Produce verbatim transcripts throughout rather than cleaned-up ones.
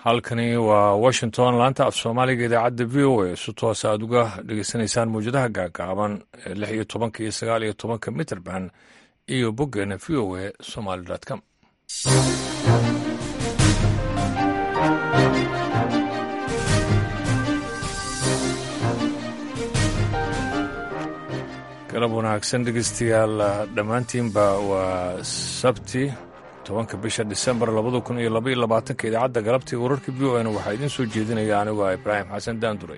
halkani waa washington laanta af soomaaliga idaacadda v o a si toos aad uga dhegeysanaysaan mawjadaha gaagaaban ee lix iyo tobanka iyo sagaal iyo tobanka mitrband iyo boggeena v o a somaly com galab wanaagsan dhegeystayaal dhammaantiinba waa sabti tobanka bisha disembar labada kun iyo labaiyo labaatanka idaacadda galabtii wararka v o n waxaa idiin soo jeedinaya anigu ah ibraahim xasan daanduray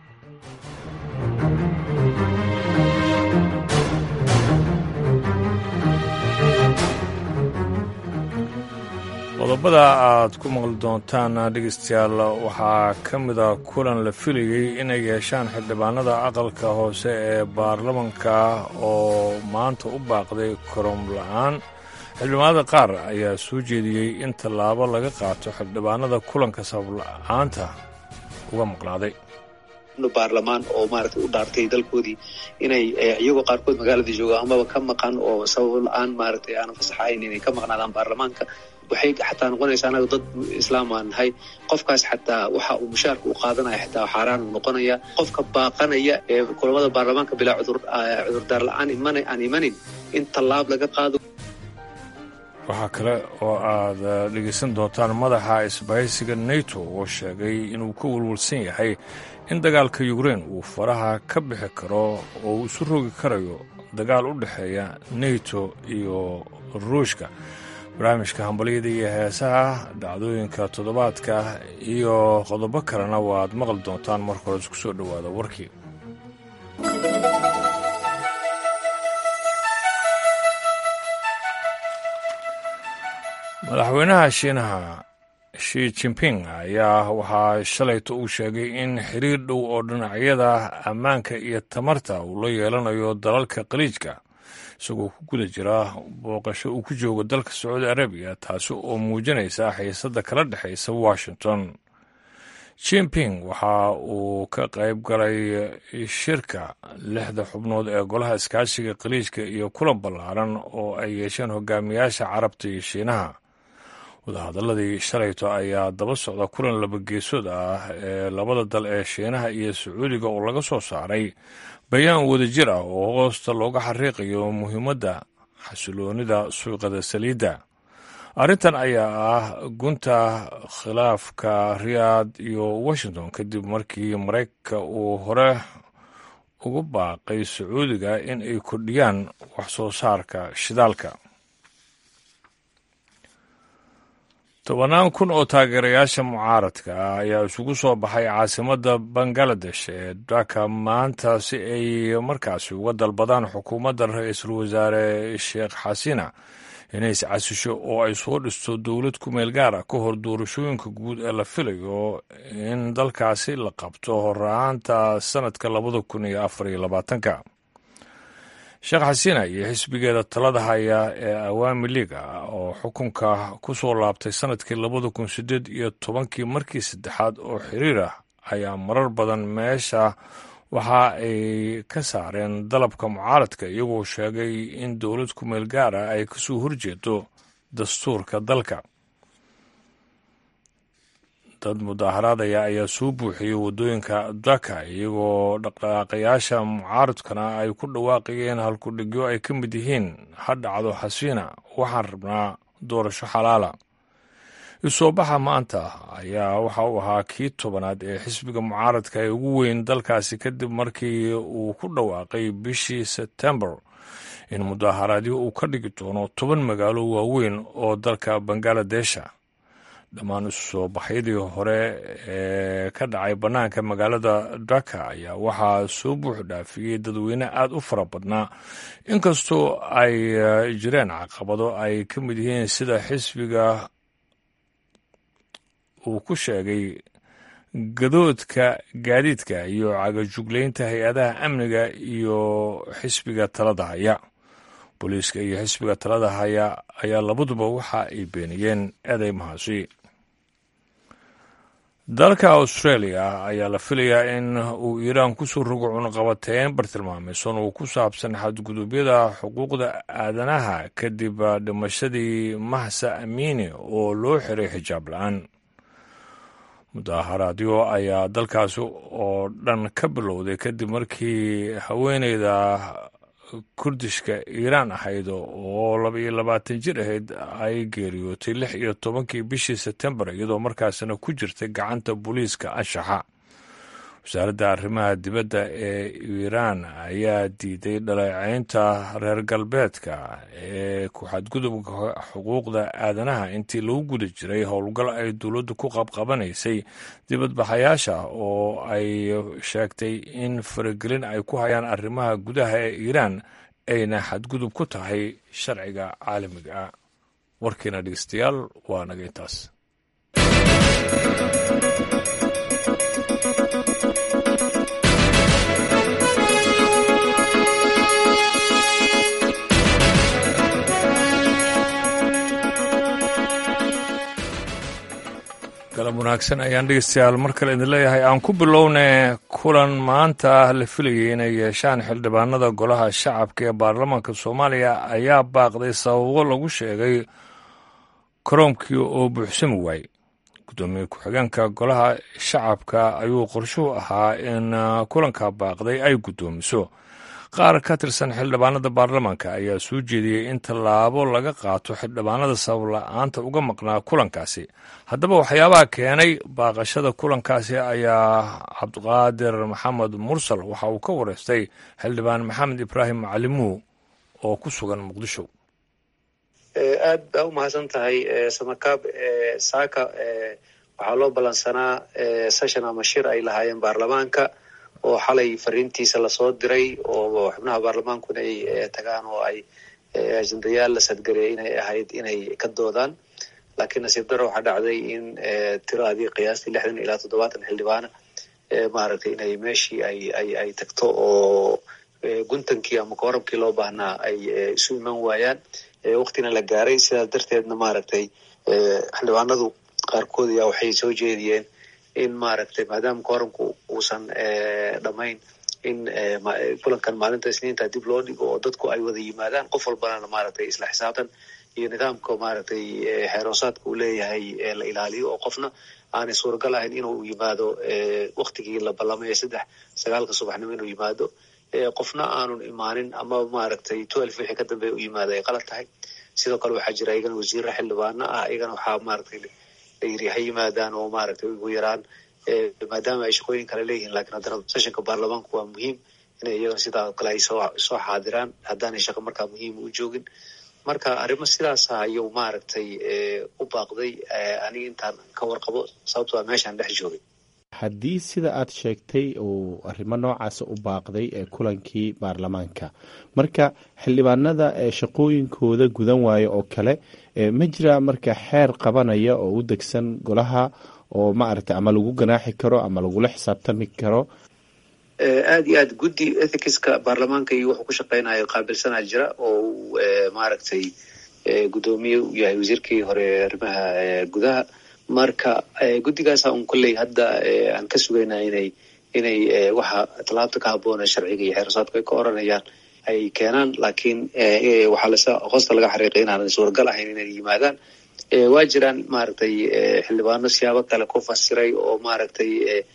qodobada aad ku maqli doontaan dhegeystayaal waxaa ka mida kulan la filayey inay yeeshaan xildhibaanada aqalka hoose ee baarlamanka oo maanta u baaqday korom la-aan xildhibaanada qaar ayaa soo jeediyey in tallaabo laga qaato xildhibaanada kulanka sabab-la-aanta uga maqnaaday baarlamaan oo maaragtay u dhaartay dalkoodii inay iyagoo qaarkood magaaladii jooga amaba ka maqan oo sabab la-aan maaragtay aanan fasaxayn inay ka maqnaadaan baarlamaanka waxay xataa noqonaysaa anaga dad islaam aan nahay qofkaas xataa waxa uu mushaarka u qaadanaya xataa xaaraan uu noqonaya qofka baaqanaya ee kulamada baarlamaanka bilaa cudur cudurdaar la-aan iman aan imanin in tallaab laga qaado. waxaa kale oo aad dhegeysan doontaan madaxa isbahaysiga nato oo sheegay inuu ka walwalsan yahay in dagaalka yukrein uu faraha ka bixi karo oo uu isu rogi karayo dagaal u dhexeeya nato iyo ruushka. barnaamijka hambalyada iyo heesaha dhacdooyinka toddobaadka iyo qodobo kalena waaad maqli doontaan marka hore isku soo dhowaada warkii. madaxweynaha shiinaha shi jinping ayaa waxaa shalayta uu sheegay in xiriir dhow oo dhinacyada ammaanka iyo tamarta uu la yeelanayo dalalka khaliijka isagoo ku guda jira booqasho uu ku joogo dalka sacuudi arabiya taasi oo muujinaysa xiisadda kala dhexaysa washington. jinping waxa uu ka qayb galay shirka lixda xubnood ee golaha iskaashiga khaliijka iyo kulan ballaaran oo ay yeesheen hogaamiyaasha carabta iyo shiinaha. wadahadaladii shalayto ayaa daba socda kulan labageesood ah ee labada dal ee shiinaha iyo sacuudiga oo laga soo saaray bayaan wadajir ah oo hoosta looga xariiqayo muhiimadda xasiloonida suuqada saliidda. arrintan ayaa ah gunta khilaafka riyaad iyo washington kadib markii maraykanka uu hore ugu baaqay sacuudiga in ay kordhiyaan wax soo saarka shidaalka. tobannaan kun oo taageerayaasha mucaaradka ah ayaa isugu soo baxay caasimadda bangaladesh ee dhaka maanta si ay markaasi uga dalbadaan xukuumadda ra-iisul wasaare sheekh xasina inay iscasisho oo ay soo dhisto dowlad ku meel gaar ah ka hor doorashooyinka guud ee la filayo in dalkaasi la qabto horraanta sannadka labada kun iyo afar iyo labaatanka. sheekh xasina iyo xisbigeeda talada haya ee awaami liiga oo xukunka ku soo laabtay sannadkii labada kun siddeed iyo tobankii markii saddexaad oo xiriir ah ayaa marar badan meesha waxa ay ka saareen dalabka mucaaradka iyagoo sheegay in dowlad ku meel gaar ah ay kasoo horjeedo dastuurka dalka. dad mudaaharaadaya ayaa soo buuxiyey waddooyinka dhaka iyagoo dhaqdhaqaaqayaasha mucaaradkana ay ku dhawaaqayeen halkudhigyo ay ka mid yihiin ha dhacdo xasiina waxaan rabnaa doorasho xalaala. isoobaxa maanta ayaa waxa uu ahaa kii tobanaad ee xisbiga mucaaradka ee ugu weyn dalkaasi kadib markii uu ku dhawaaqay bishii sebtembar in mudaaharaadyo uu ka dhigi doono toban magaalo waaweyn oo dalka bangaaladesha. dhammaan isu soo baxyadii hore ee ka dhacay bannaanka magaalada dhaka ayaa waxaa soo buux dhaafiyey dadweyne aad u fara badnaa inkastoo ay jireen caqabado ay ka mid yihiin sida xisbiga uu ku sheegay gadoodka gaadiidka iyo cagajuglaynta hay-adaha amniga iyo xisbiga talada haya. booliiska iyo xisbiga talada haya ayaa labaduba waxa ay beeniyeen eedeymahaasi. dalka australia ayaa la filayaa in uu iiraan kusoo rogo cunaqabateyn bartilmaameysan oo ku saabsan xadgudubyada xuquuqda aadanaha kadib dhimashadii mahsa amini oo loo xiray xijaab la-aan. mudaharaadyo ayaa dalkaasi oo dhan ka bilowday kadib markii haweeneyda kurdishka iiraan ahayd oo laba iyo labaatan jir ahayd ay geeriyootay lix iyo tobankii bishii sebtembar iyadoo markaasina ku jirtay gacanta booliiska anshaxa. wasaaradda arrimaha dibadda ee iiraan ayaa diiday dhaleeceynta reer galbeedka ee ku xadgudubka xuquuqda aadanaha intii lagu guda jiray howlgal ay dowladdu ku qabqabanaysay dibadbaxayaasha oo ay sheegtay in faragelin ay ku hayaan arrimaha gudaha ee iiraan ayna xadgudub ku tahay sharciga caalamiga ah. warkiina dhegeystayaal waa naga intaas. galab wanaagsan ayaan dhegeystayaal mar kale idin leeyahay. aan ku bilowne kulan maanta la filayay inay yeeshaan xildhibaanada golaha shacabka ee baarlamaanka soomaaliya ayaa baaqday sababo lagu sheegay koroomkii oo buuxsami waayey. gudoomiye ku-xigeenka golaha shacabka ayuu qorshuhu ahaa in kulanka baaqday ay guddoomiso. qaar ka tirsan xildhibaanada baarlamaanka ayaa soo jeediyey in tallaabo laga qaato xildhibaanada sabab la-aanta uga maqnaa kulankaasi. haddaba waxyaabaha keenay baaqashada kulankaasi ayaa cabdiqaadir maxamed mursal waxa uu ka wareystay xildhibaan maxamed ibraahim macalimuhu oo ku sugan muqdisho. aad baa u mahadsan tahay samakaab. saaka waxaa loo ballansanaa session ama shir ay lahaayeen baarlamaanka oo xalay fariintiisa lasoo diray oo xubnaha baarlamaankuna ay tagaan oo ay ajendayaal la sadgariyay inay ahayd inay ka doodaan. laakiin nasiib daro waxaa dhacday in tiraadii qiyaastii lixdan ilaa toddobaatan xildhibaana maaragtay inay meeshii ay ay ay tagto oo guntankii ama koorabkii loo baahnaa ay isu iman waayaan. waktina la gaaray, sidaas darteedna maaragtay xildhibaanadu qaarkood ayaa waxay soo jeediyeen in maaragtay maadaama kooramku uusan dhamayn in kulankan maalinta isniinta dib loo dhigo oo dadku ay wada yimaadaan, qof walbana maaragtay isla xisaabtan iyo nidaamka maaragtay xeeroosaadka uu leeyahay la ilaaliyo oo qofna aanay suuragal ahayn inuu yimaado waktigii la ballamaya saddex sagaalka subaxnimo inuu yimaado, qofna aanun imaanin ama maaragtay twelve wixii ka dambeeya u yimaado ay qalad tahay. sidoo kale waxaa jira iyagana wasiirra xildhibaana ah, iyagana waxaa maaragtay layiri ha yimaadaan oo maaragtay ugu yaraan maadaama ay shaqooyin kale leeyihiin, laakiin haddana sessionka baarlamaanku waa muhiim inay iyagana sidaa kale ay soo soo xaadiraan haddaanay shaqo markaa muhiim u joogin. marka arrimo sidaasa ayuu maaragtay u baaqday aniga intaan ka warqabo, sababto a meeshaan dhex joogay. haddii sida aad sheegtay uu arrimo noocaasa u baaqday ee kulankii baarlamaanka, marka xildhibaanada ee shaqooyinkooda gudan waayo oo kale ma jira marka xeer qabanaya oo u degsan golaha oo maaragtay ama lagu ganaaxi karo ama lagula xisaabtami karo? aad iyo aad guddi ethicska baarlamaanka iyo wuxuu ku shaqeynayo qaabilsanaa jira oo maaragtay guddoomiye u yahay wasiirkii hore arrimaha gudaha. marka guddigaasa un kolley hadda aan ka sugaynaa inay inay waxa tallaabta ka habboona sharciga iyo xeerasaadka ay ka oranayaan ay keenaan, laakiin waxaa lase hoosta laga xariiqay inaanan suuragal ahayn inay yimaadaan. waa jiraan maaragtay xildhibaano siyaabo kale ku fasiray oo maaragtay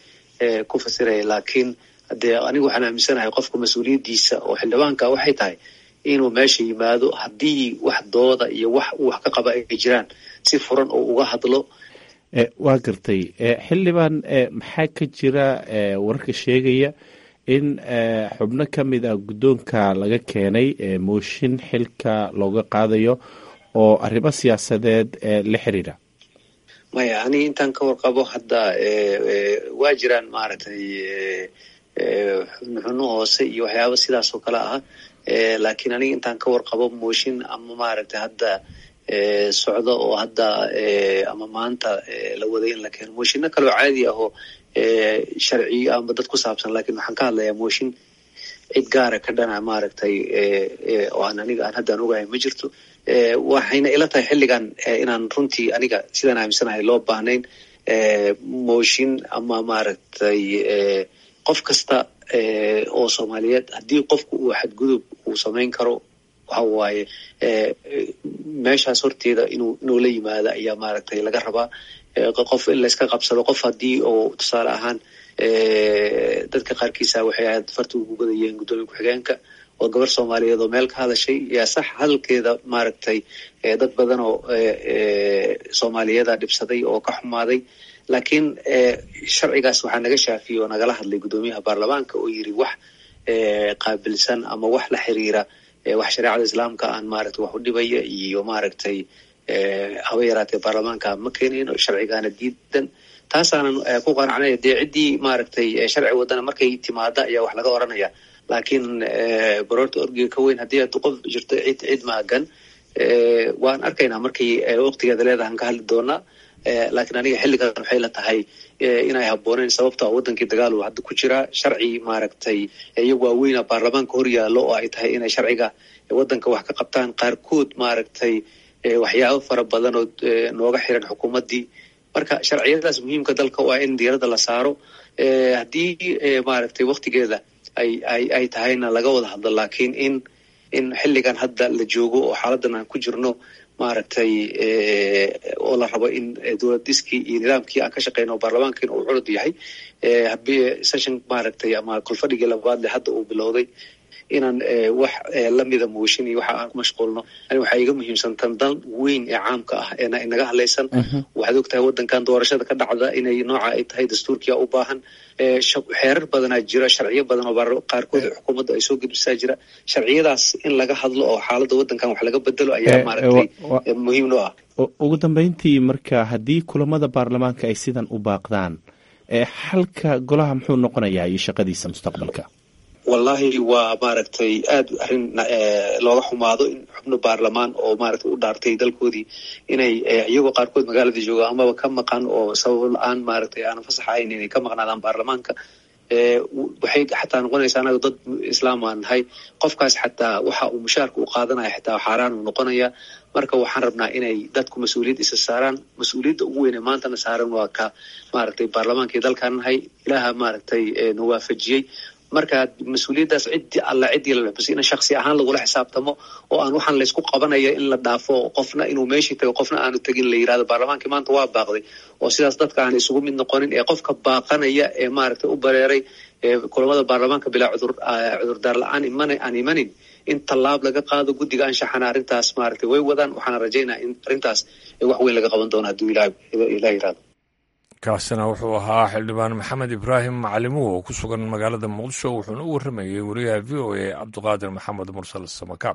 ku fasiraya, laakiin haddee anigu waxaan aaminsanahay qofka mas-uuliyaddiisa oo xildhibaanka waxay tahay inuu meesha yimaado, haddii wax dooda iyo wax uu wax ka qaba ay jiraan si furan oo uga hadlo. waa gartay xildhibaan, maxaa ka jira wararka sheegaya in xubno ka mid ah guddoonka laga keenay mooshin xilka looga qaadayo oo arrimo siyaasadeed la xiriira? maya, aniga intaan ka warqabo hadda waa jiraan maaragtay xubno hoose iyo waxyaaba sidaas oo kale ah, laakiin aniga intaan ka warqabo mooshin ama maaragtay hadda socdo oo hadda ama maanta la waday in la keeno mooshinno kaleo caadi ah oo sharciyo ama dad ku saabsan, laakiin waxaan ka hadlayaa mooshin cid gaara ka dhana maaragtay oo aan aniga aan haddaan ogahay ma jirto. waxayna ila tahay xilligan inaan runtii aniga sidaan aaminsanahay loo baahnayn mooshin ama maaragtay qof kasta oo Soomaaliyeed haddii qofku uu xadgudub uu samayn karo waxa waaye meeshaas horteeda inuu inuu la yimaado ayaa maaragtay laga rabaa qof in layska qabsado qof haddii oo tusaale ahaan dadka qaarkiisa waxay ahayd farta ugu badayeen guddoomiye ku-xigeenka oo gabar soomaaliyeed oo meel ka hadashay yaa sax hadalkeeda maaragtay dad badan oo soomaaliyeeda dhibsaday oo ka xumaaday laakiin sharcigaas waxaa naga shaafiyey oo nagala hadlay guddoomiyaha baarlamaanka oo yiri wax qaabilsan ama wax la xiriira wax shareecada islaamka aan maaragtay wax u dhibaya iyo maaragtay haba yaraatee baarlamaanka ma keenayno sharcigaana diidan taasaanan ku qanacnay dee ciddii maaragtay sharci wadana markay timaada ayaa wax laga oranaya laakiin baroorta orgiga ka weyn haddii aad qof jirto cid cid maagan waan arkaynaa markay waqtigeeda leedahan ka hadli doonaa laakiin aniga xilligan waxay la tahay inay habbooneyn sababta wadankii dagaal uu hadda ku jiraa sharci maaragtay iyagu waaweyna baarlamaanka hor yaallo oo ay tahay inay sharciga wadanka wax ka qabtaan qaarkood maaragtay waxyaabo fara badan oo nooga xiran xukuumaddii marka sharciyadaas muhiimka dalka waa in diiradda la saaro haddii maaragtay waqtigeeda ay ay ay tahayna laga wada hadlo laakiin in in xilligan hadda la joogo oo xaaladan aan ku jirno maaragtay oo la rabo in dowlad diskii iyo nidaamkii aan ka shaqeyno oo baarlamaankiina uu curud yahay session maaragtay ama kulfadhigii labaad le hadda uu bilowday inaan wax lamida mooshin iyo waxa aan ku mashquulno ani waxaa iga muhiimsan tan dal weyn ee caamka ah ee inaga hadlaysan waxaad ogtahay wadankan doorashada ka dhacda inay nooca ay tahay dastuurkiia u baahan xeerar badanaa jira sharciyo badan oo qaarkood xukuumadda ay soo gudbisaa jira sharciyadaas in laga hadlo oo xaaladda wadankan wax laga bedelo ayaa maaragtay muhiim noo ah ugu dambeyntii marka haddii kulamada baarlamaanka ay sidan u baaqdaan xalka golaha muxuu noqonayaa iyo shaqadiisa mustaqbalka wallahi waa maaragtay aad arrin looga xumaado in xubno baarlamaan oo maaragtay u dhaartay dalkoodii inay iyagoo qaarkood magaalada jooga amaba ka maqan oo sabab la-aan maaragtay aanan fasaxayn inay ka maqnaadaan baarlamaanka waxay xataa noqonaysaa anaga dad islaam aan nahay qofkaas xataa waxa uu mushaarka u qaadanaya xataa xaaraan uu noqonaya marka waxaan rabnaa inay dadku mas-uuliyad isa saaraan mas-uuliyadda ugu weyne maantana saaran waa ka maaragtay baarlamaankii dalkaan nahay ilaaha maaragtay na waafajiyey marka mas-uuliyaddaas ciddii alla ciddii la bas in shaksi ahaan lagula xisaabtamo oo aan waxaan laysku qabanaya in la dhaafo qofna inuu meeshii tago qofna aanu tegin la yirahdo baarlamaankii maanta waa baaqday oo sidaas dadka aan isugu mid noqonin ee qofka baaqanaya ee maaragtay u bareeray kulamada baarlamaanka bilaa cudur cudurdaar la-aan iman aan imanin in tallaab laga qaado guddiga anshaxana arrintaas maaragtay way wadaan waxaana rajaynaa in arrintaas wax weyn laga qaban doono hadduu ilaah ilaah yirahdo kaasina wuxuu ahaa xildhibaan maxamed ibraahim macalimuhu oo ku sugan magaalada muqdisho wuxuuna u warramayey wariyaha v o a cabdiqaadir maxamed mursal samakaab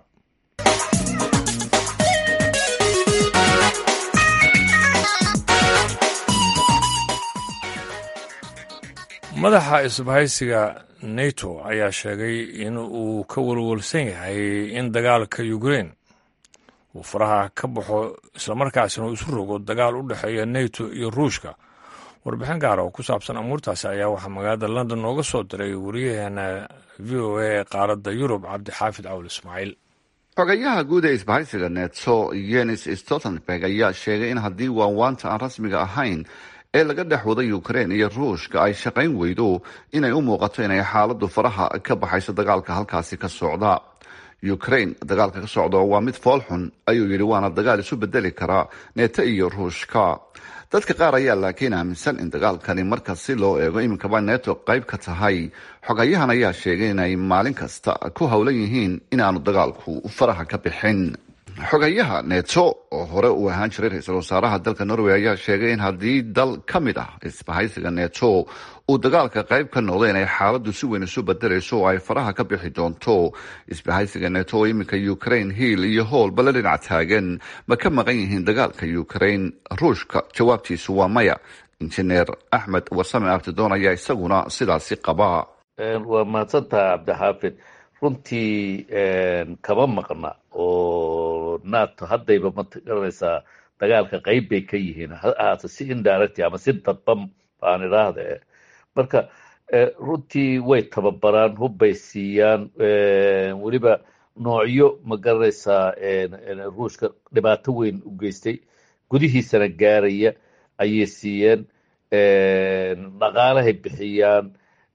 madaxa isbahaysiga nato ayaa sheegay in uu ka walwalsan yahay in dagaalka ukrein uu faraha ka baxo islamarkaasina uu isu rogo dagaal u dhexeeya nato iyo ruushka warbixin gaara oo ku saabsan amuurtaasi ayaa waxaa magaalada london nooga soo diray wariyaheena v o a ee qaaradda yurub cabdixaafid cawl ismaaciil xogayaha guud ee isbahaysiga neto yenis stoltenberg ayaa sheegay in haddii waawaanta aan rasmiga ahayn ee laga dhex waday ukrein iyo ruushka ay shaqayn weydo inay u muuqato inay xaaladdu faraha ka baxayso dagaalka halkaasi ka socda ukrain dagaalka ka socda waa mid foolxun ayuu yidhi waana dagaal isu bedeli karaa neto iyo ruushka dadka qaar ayaa laakiin aaminsan in dagaalkani marka si loo eego iminkaba neto qayb ka tahay xogayahan ayaa sheegay inay maalin kasta ku howlan yihiin inaanu dagaalku faraha ka bixin xogayaha neto oo hore uu ahaan jiray ra-iisul wasaaraha dalka norway ayaa sheegay in haddii dal ka mid ah isbahaysiga neto uu dagaalka qayb ka noqdo inay xaaladdu si weyn isu bedelayso oo ay faraha ka bixi doonto isbahaysiga neto oo iminka ukrain hiil iyo hoolba la dhinac taagan ma ka maqan yihiin dagaalka ukrain ruushka jawaabtiisu waa maya injineer axmed warsame abtidoon ayaa isaguna sidaasi qaba waa mahadsantaha cabdixaafid runtii kama maqna oo nato haddayba ma garanaysaa dagaalka qayb bay ka yihiin ha ahaata si indirect ama si dadban baan idhaahda marka runtii way tababaraan hubbay siiyaan weliba noocyo ma garanaysaa ruushka dhibaato weyn u geystay gudihiisana gaaraya ayay siiyeen dhaqaalahay bixiyaan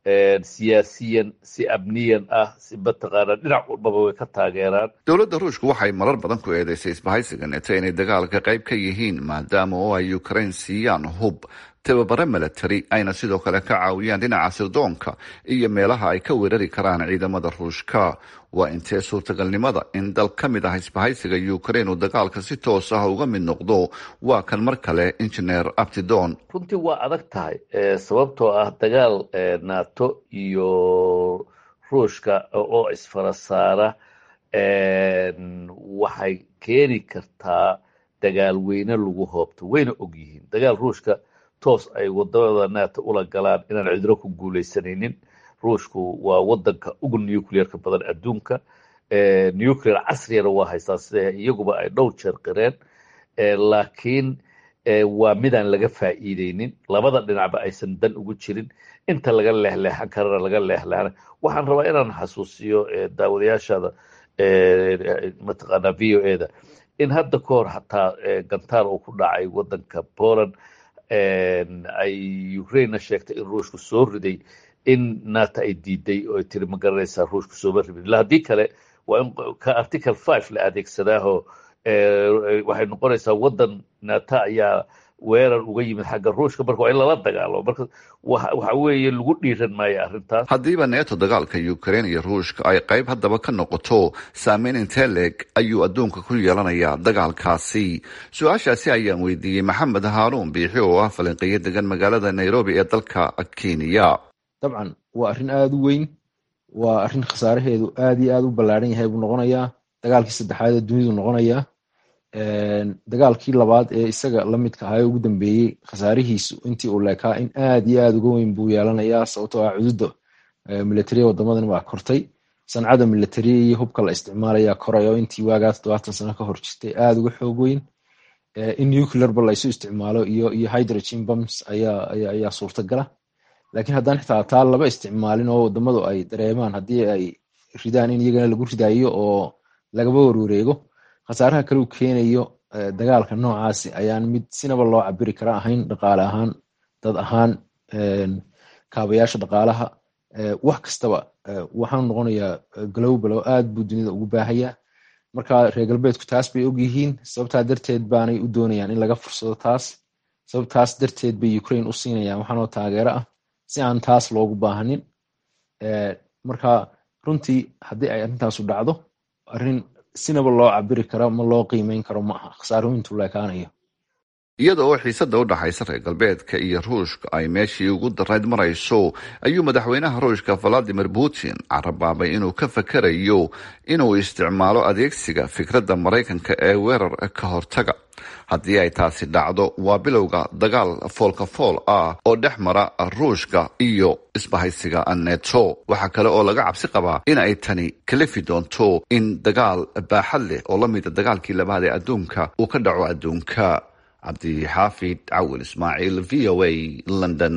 siyaasiyan si amniyan ah si mataqaana dhinac walbaba way ka taageeraan. dowladda ruushka waxay marar badan ku eedeysay isbahaysiga neto inay dagaalka qayb ka yihiin maadaama oo ay ukraine siiyaan hub tababare milatary ayna sidoo kale ka caawiyaan dhinaca sirdoonka iyo meelaha ay ka weerari karaan ciidamada ruushka. waa intee suurtagalnimada in dal ka mid ah isbahaysiga ukraine uu dagaalka si toos ah uga mid noqdo? waa kan mar kale injineer abtidon. runtii waa adag tahay sababtoo ah dagaal nato iyo ruushka oo isfara saara waxay keeni kartaa dagaal weyne lagu hoobto. wayna og yihiin dagaal ruushka toos ay wadamada nato ula galaan inaan cidro ku guuleysanaynin. ruushku waa wadanka ugu nuclearka badan adduunka, nuclear casriyana waa haystaa sida iyaguba ay dhowr jeer qireen, laakiin waa midaan laga faa'iideynin, labada dhinacba aysan dan ugu jirin. inta laga leexleexan karana laga leexleexan. waxaan rabaa inaan xasuusiyo daawadayaashada mataqaana v o e da in hadda ka hor xataa gantaar uu ku dhacay wadanka Poland ay Ukraine sheegtay in ruushku soo riday, in nato ay diiday oo ay tiri ma garanaysaa ruushku sooma ribin. ilaa haddii kale waa in ka article five la adeegsadaaho waxay noqonaysaa wadan nato ayaa weerar uga yimid xagga ruushka, marka waa in lala dagaalo. marka waxa weeye lagu dhiiran maayo arrintaas. haddiiba neto dagaalka ukraine iyo ruushka ay qayb haddaba ka noqoto, saameyn intee leeg ayuu adduunka ku yeelanayaa dagaalkaasi? su-aashaasi ayaan weydiiyey maxamed haaruun biixi oo ah falanqeeye degan magaalada nairobi ee dalka kenya. dabcan waa arrin aada u weyn, waa arrin khasaaraheedu aada iyo aada u ballaaran yahay buu noqonayaa. dagaalkii saddexaad ee dunidu noqonayaa. dagaalkii labaad ee isaga la midka ahaa ee ugu dambeeyey khasaarihiisu intii uu leekaa in aada iyo aada uga weyn buu yeelanayaa, sababtoo ah cududa militariya wadamadan waa kortay. sancada militariya iyo hubka la isticmaalaya koray oo intii waagaa toddobaatan sano ka hor jirtay aada uga xoog weyn. in nuclearba la isu isticmaalo iyo iyo hydrogen bombs ayaa ayaa ayaa suurtagala. laakiin haddaan xitaa taa laba isticmaalin oo wadamadu ay dareemaan haddii ay ridaan in iyagana lagu ridayo oo lagaba warwareego, khasaaraha kale uu keenayo dagaalka noocaasi ayaan mid sinaba loo cabiri kara ahayn. dhaqaale ahaan, dad ahaan, kaabayaasha dhaqaalaha, wax kastaba waxaan noqonayaa global oo aad buu dunida ugu baahayaa. marka reer galbeedku taas bay ogyihiin, sababtaa darteed baanay u doonayaan in laga fursado taas. sababtaas darteed bay Ukraine u siinayaan waxaan oo taageero ah si aan taas loogu baahanin. marka runtii haddii ay arrintaasu dhacdo, arrin sinaba loo cabiri karo ma loo qiimeyn karo ma aha khasaarooyintu leekaanayo. iyada oo xiisada u dhaxaysa reer galbeedka iyo ruushka ay meeshii ugu darayd marayso, ayuu madaxweynaha ruushka valadimir putin carabaabay inuu ka fakarayo inuu isticmaalo adeegsiga fikradda maraykanka ee weerar ka hortaga. haddii ay taasi dhacdo, waa bilowga dagaal foolka fool ah oo dhex mara ruushka iyo isbahaysiga neto. waxaa kale oo laga cabsi qabaa in ay tani kalifi doonto in dagaal baaxad leh oo la mida dagaalkii labaad ee adduunka uu ka dhaco adduunka. cabdixaafid cawil ismaaciil, v o a, london.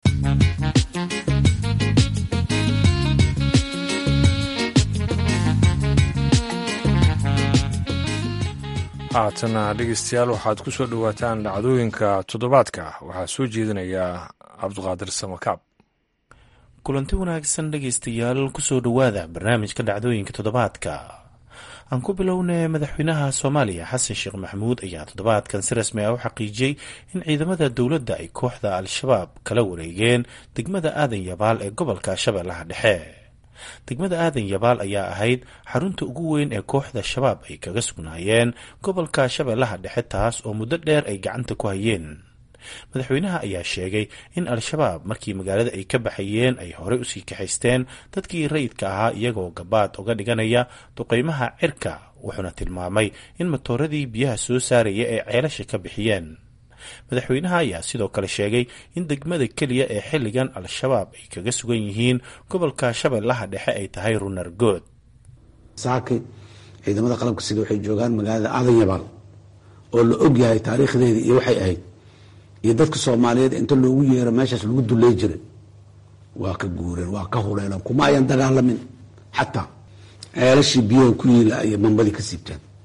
haatana dhegeystayaal waxaad ku soo dhowaataan dhacdooyinka toddobaadka. waxaa soo jeedinaya cabdiqaadir samakaab. kulanti wanaagsan dhegeystayaal, kusoo dhowaada barnaamijka dhacdooyinka toddobaadka. aan ku bilownay madaxweynaha soomaaliya xasan sheekh maxamuud ayaa toddobaadkan si rasmi ah u xaqiijiyey in ciidamada dowladda ay kooxda al-shabaab kala wareegeen degmada aadan yabaal ee gobolka shabeellaha dhexe. degmada aadan yabaal ayaa ahayd xarunta ugu weyn ee kooxda shabaab ay kaga sugnaayeen gobolka shabeellaha dhexe, taas oo muddo dheer ay gacanta ku hayeen. madaxweynaha ayaa sheegay in al-shabaab markii magaalada ay ka baxayeen ay horey usii kaxaysteen dadkii rayidka ahaa iyagoo gabaad uga dhiganaya duqeymaha cirka, wuxuuna tilmaamay in matooradii biyaha soo saaraya ee ceelasha ka bixiyeen. madaxweynaha ayaa sidoo kale sheegay in degmada keliya ee xilligan al-shabaab ay kaga sugan yihiin gobolka shabeellaha dhexe ay tahay runargood. saaki ciidamada qalabka sida waxay joogaan magaalada aadan yabaal oo la og yahay taariikhdeedii iyo waxay ahayd iyo dadka soomaaliyeed inta loogu yeero meeshaas lagu dulley jiray. waa ka guureen, waa ka huleeleen, kuma ayan dagaalamin. xataa ceelashii biyaha ku yiila ayay mambadii ka siibteen.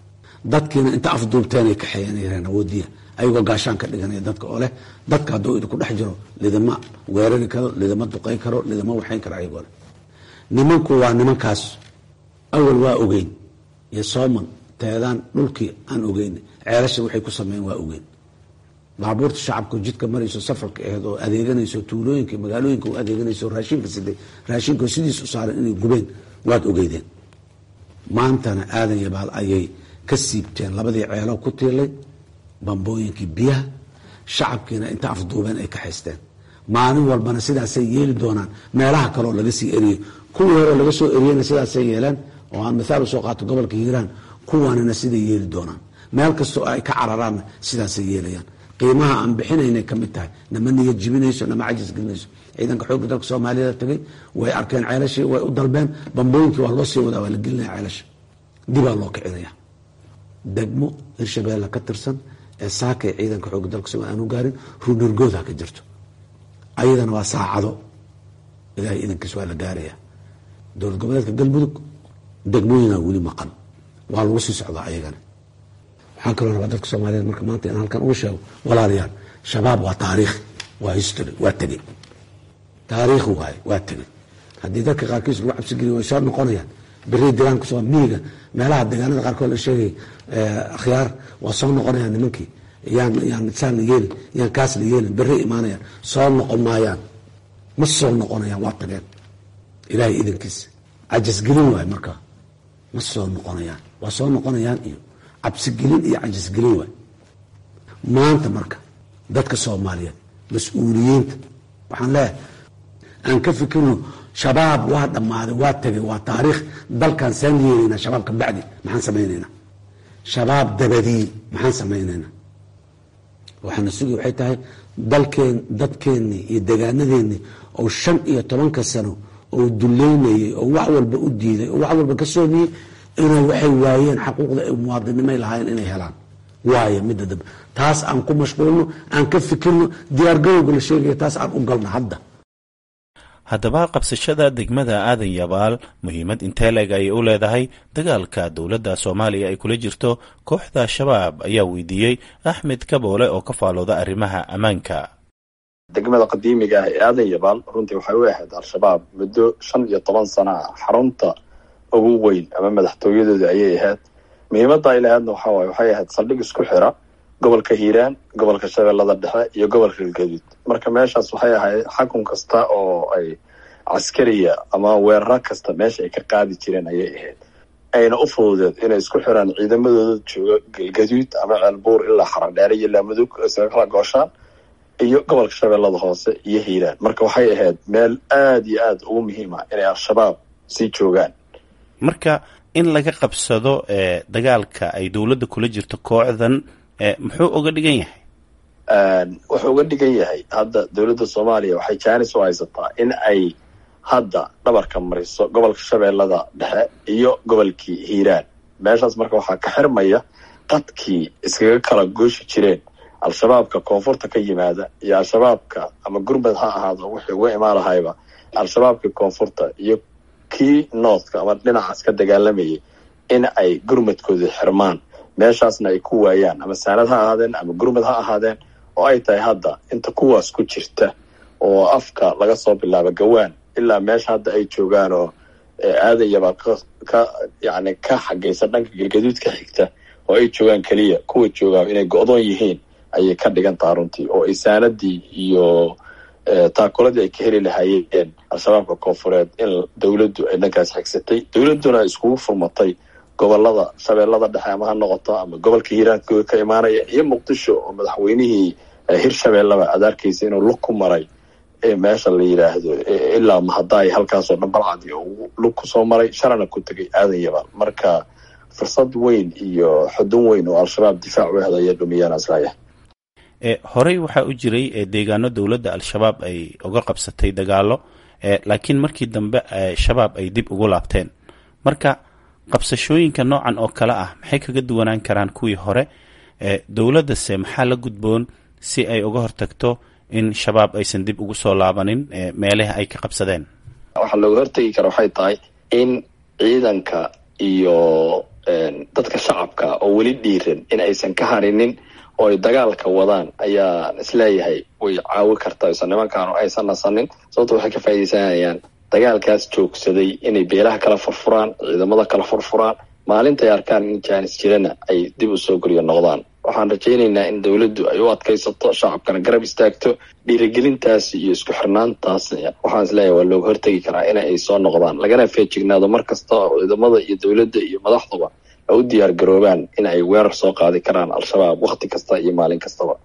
dadkiina inta afduubteen ay kaxeeyeen yareen awoodiya ayagoo gaashaan ka dhiganaya dadka oo leh dadka hadduu idinku dhex jiro lidama weerari karo lidama duqayn karo lidama waxayn karo ayagoo leh nimanku waa nimankaas awal waa ogeyn iyo sooman teedaan dhulkii aan ogeyn ceelasha waxay ku sameeyeen waa ogeyn baabuurta shacabka jidka marayso safarka aheed oo adeeganayso tuulooyinka magaalooyinka u adeeganayso raashinka siday raashinka sidiis u saaran inay gubeen waad ogeydeen maantana aadan yabaal ayay ka siibteen labadii ceelo ku tiilay bambooyinkii biyaha shacabkiina inta afduubeen ay ka haysteen maalin walbana sidaasay yeeli doonaan meelaha kaleoo laga sii eriyey kuwii hore laga soo eriyeyna sidaasay yeeleen oo aan mithaal usoo qaato gobolka hiiraan kuwaanina siday yeeli doonaan meel kastoo ay ka cararaanna sidaasay yeelayaan qiimaha aan bixinaynay ka mid tahay nama niyad jibinayso nama cajis gelinayso ciidanka xoogga dalka soomaaliyada tagay way arkeen ceelashii way u dalbeen bambooyinkii waa loo sii wadaa waa la gelinaya ceelasha dibaa loo kicinaya degmo hirshabeelle ka tirsan ee saakay ciidanka xoogga dalka soomaliya aanu gaarin runurgooda ka jirto ayadana waa saacado ilaahay idankiis waa la gaaraya dowlad goboleedka galmudug degmooyinaa weli maqan waa lagu sii socdaa ayagana waxaan kaloo rabaa dadka soomaaliyeed marka maanta in halkan uu sheego walaalayaal shabaab waa taariikh waa history waa tegey taariikh waaye waa tegey haddii dadka qaarkiis lagu cabsi geliyo way soo noqonayaan beri degaan kusoo miyiga meelaha deegaanada qaarkood la sheegay akhyaar waa soo noqonayaan nimankii yaan yaan saan la yeelin yaan kaas la yeelin beri imaanayaan soo noqon maayaan ma soo noqonayaan waa tageen ilaahay idankiisa cajasgelin waaye markaa ma soo noqonayaan waa soo noqonayaan iyo cabsigelin iyo cajasgelin waay maanta marka dadka soomaaliyeed mas-uuliyiinta waxaan leeyahay aan ka fikirno shabaab waa dhammaaday waa tegay waa taariikh dalkan saan yeelaynaa shabaab ka bacdi maxaan samaynaynaa shabaab dabadii maxaan samaynaynaa waxaana sugi waxay tahay dalkeen dadkeennii iyo degaanadeennii oo shan iyo tobanka sano oo duleynayay oo wax walba u diiday oo wax walba ka soomiyey inay waxay waayeen xaquuqda ay muwaadinimay lahaayeen inay helaan waayo midda dambe taas aan ku mashquulno aan ka fikirno diyaargarowga la sheegaya taas aan u galno hadda haddaba qabsashada degmada aadan yabaal muhiimad intee leeg ayay u leedahay dagaalka dowladda soomaaliya ay kula jirto kooxda shabaab ayaa weydiiyey axmed kaboole oo ka faalooda arrimaha ammaanka degmada qadiimiga ah ee aadan yabaal runtii waxay u ahayd al-shabaab muddo shan iyo toban sana ah xarunta ugu weyn ama madaxtooyadooda ayay ahayd muhiimadda ay lahaydna waxaa waaye waxay ahayd saldhig isku xira gobolka hiiraan gobolka shabeellada dhexe iyo gobolka galgaduud marka meeshaas waxay ahayd xakun kasta oo ay caskariya ama weeraro kasta meesha ay ka qaadi jireen ayay ahayd ayna u fududeed inay isku xiraan ciidamadooda jooga galgaduud ama ceelbuur ilaa xaradheere iyo laamudug isaga kala gooshaan iyo gobolka shabeellada hoose iyo hiiraan marka waxay ahayd meel aada iyo aada ugu muhiim ah inay al-shabaab sii joogaan marka in laga qabsado ee dagaalka ay dowladda kula jirto kooxdan muxuu uga dhigan yahay wuxuu uga dhigan yahay hadda dowladda soomaaliya waxay jaanis u haysataa in ay hadda dhabarka mariso gobolka shabeellada dhexe iyo gobolkii hiiraan meeshaas marka waxaa ka xirmaya qadkii iskaga kala gooshi jireen al-shabaabka koonfurta ka yimaada iyo al-shabaabka ama gurmad ha ahaado wixii uga imaan lahayba al-shabaabkii koonfurta iyo kii northka ama dhinacaas ka dagaalamayay in ay gurmadkooda xirmaan meeshaasna ay ku waayaan ama saanad ha ahaadeen ama gurmad ha ahaadeen oo ay tahay hadda inta kuwaas ku jirta oo afka laga soo bilaabo gawaan ilaa meesha hadda ay joogaan oo aadan yabaal ka yani ka xagaysa dhanka galgaduud ka xigta oo ay joogaan keliya kuwa joogaa inay go-doon yihiin ayay ka dhigan taha runtii oo ay saanadii iyo taakuladii ay ka heli lahaayeen al-shabaabka koonfureed in dowladdu ay dhankaas xigsatay dowladduna iskugu furmatay gobolada shabeellada dhexe ama ha noqoto ama gobolka hiiraanka ka imaanaya iyo muqdisho oo madaxweynihii hirshabeellaba aad arkaysa inuu lug ku maray meesha la yidhaahdo ilaa mahadaay halkaasoo dhan balcadi oo lug kusoo maray shalana ku tegay aadan yabaal marka fursad weyn iyo xudun weyn oo al-shabaab difaac u helaya dhumiyaan aslaya horey waxaa u jiray deegaano dowladda al-shabaab ay uga qabsatay dagaalo laakiin markii dambe shabaab ay dib ugu laabteen marka qabsashooyinka noocan oo kale ah maxay kaga duwanaan karaan kuwii hore dowladdase maxaa la gudboon si ay uga hortagto in shabaab aysan dib ugu soo laabanin meelaha ay ka qabsadeen waxaa looga hortagi kara waxay tahay in ciidanka iyo dadka shacabka oo weli dhiiran in aysan ka harinin oo ay dagaalka wadaan ayaan isleeyahay way caawi kartaa isan nimankaan oo aysan nasanin sababto waxay ka faa'iideysanayaan dagaalkaas joogsaday inay beelaha kala furfuraan ciidamada kala furfuraan maalintay arkaan in jaanis jirana ay dib u soo guriyo noqdaan waxaan rajaynaynaa in dawladdu ay u adkaysato shacabkana garab istaagto dhiirigelintaas iyo isku xirnaantaas waxaan isleeyahay waa looga hortegi karaa in ay soo noqdaan lagana feejignaado mar kasta oo ciidamada iyo dawladda iyo madaxduba ay u diyaar garoobaan in ay weerar soo qaadi karaan al-shabaab wakhti kasta iyo maalin kastaba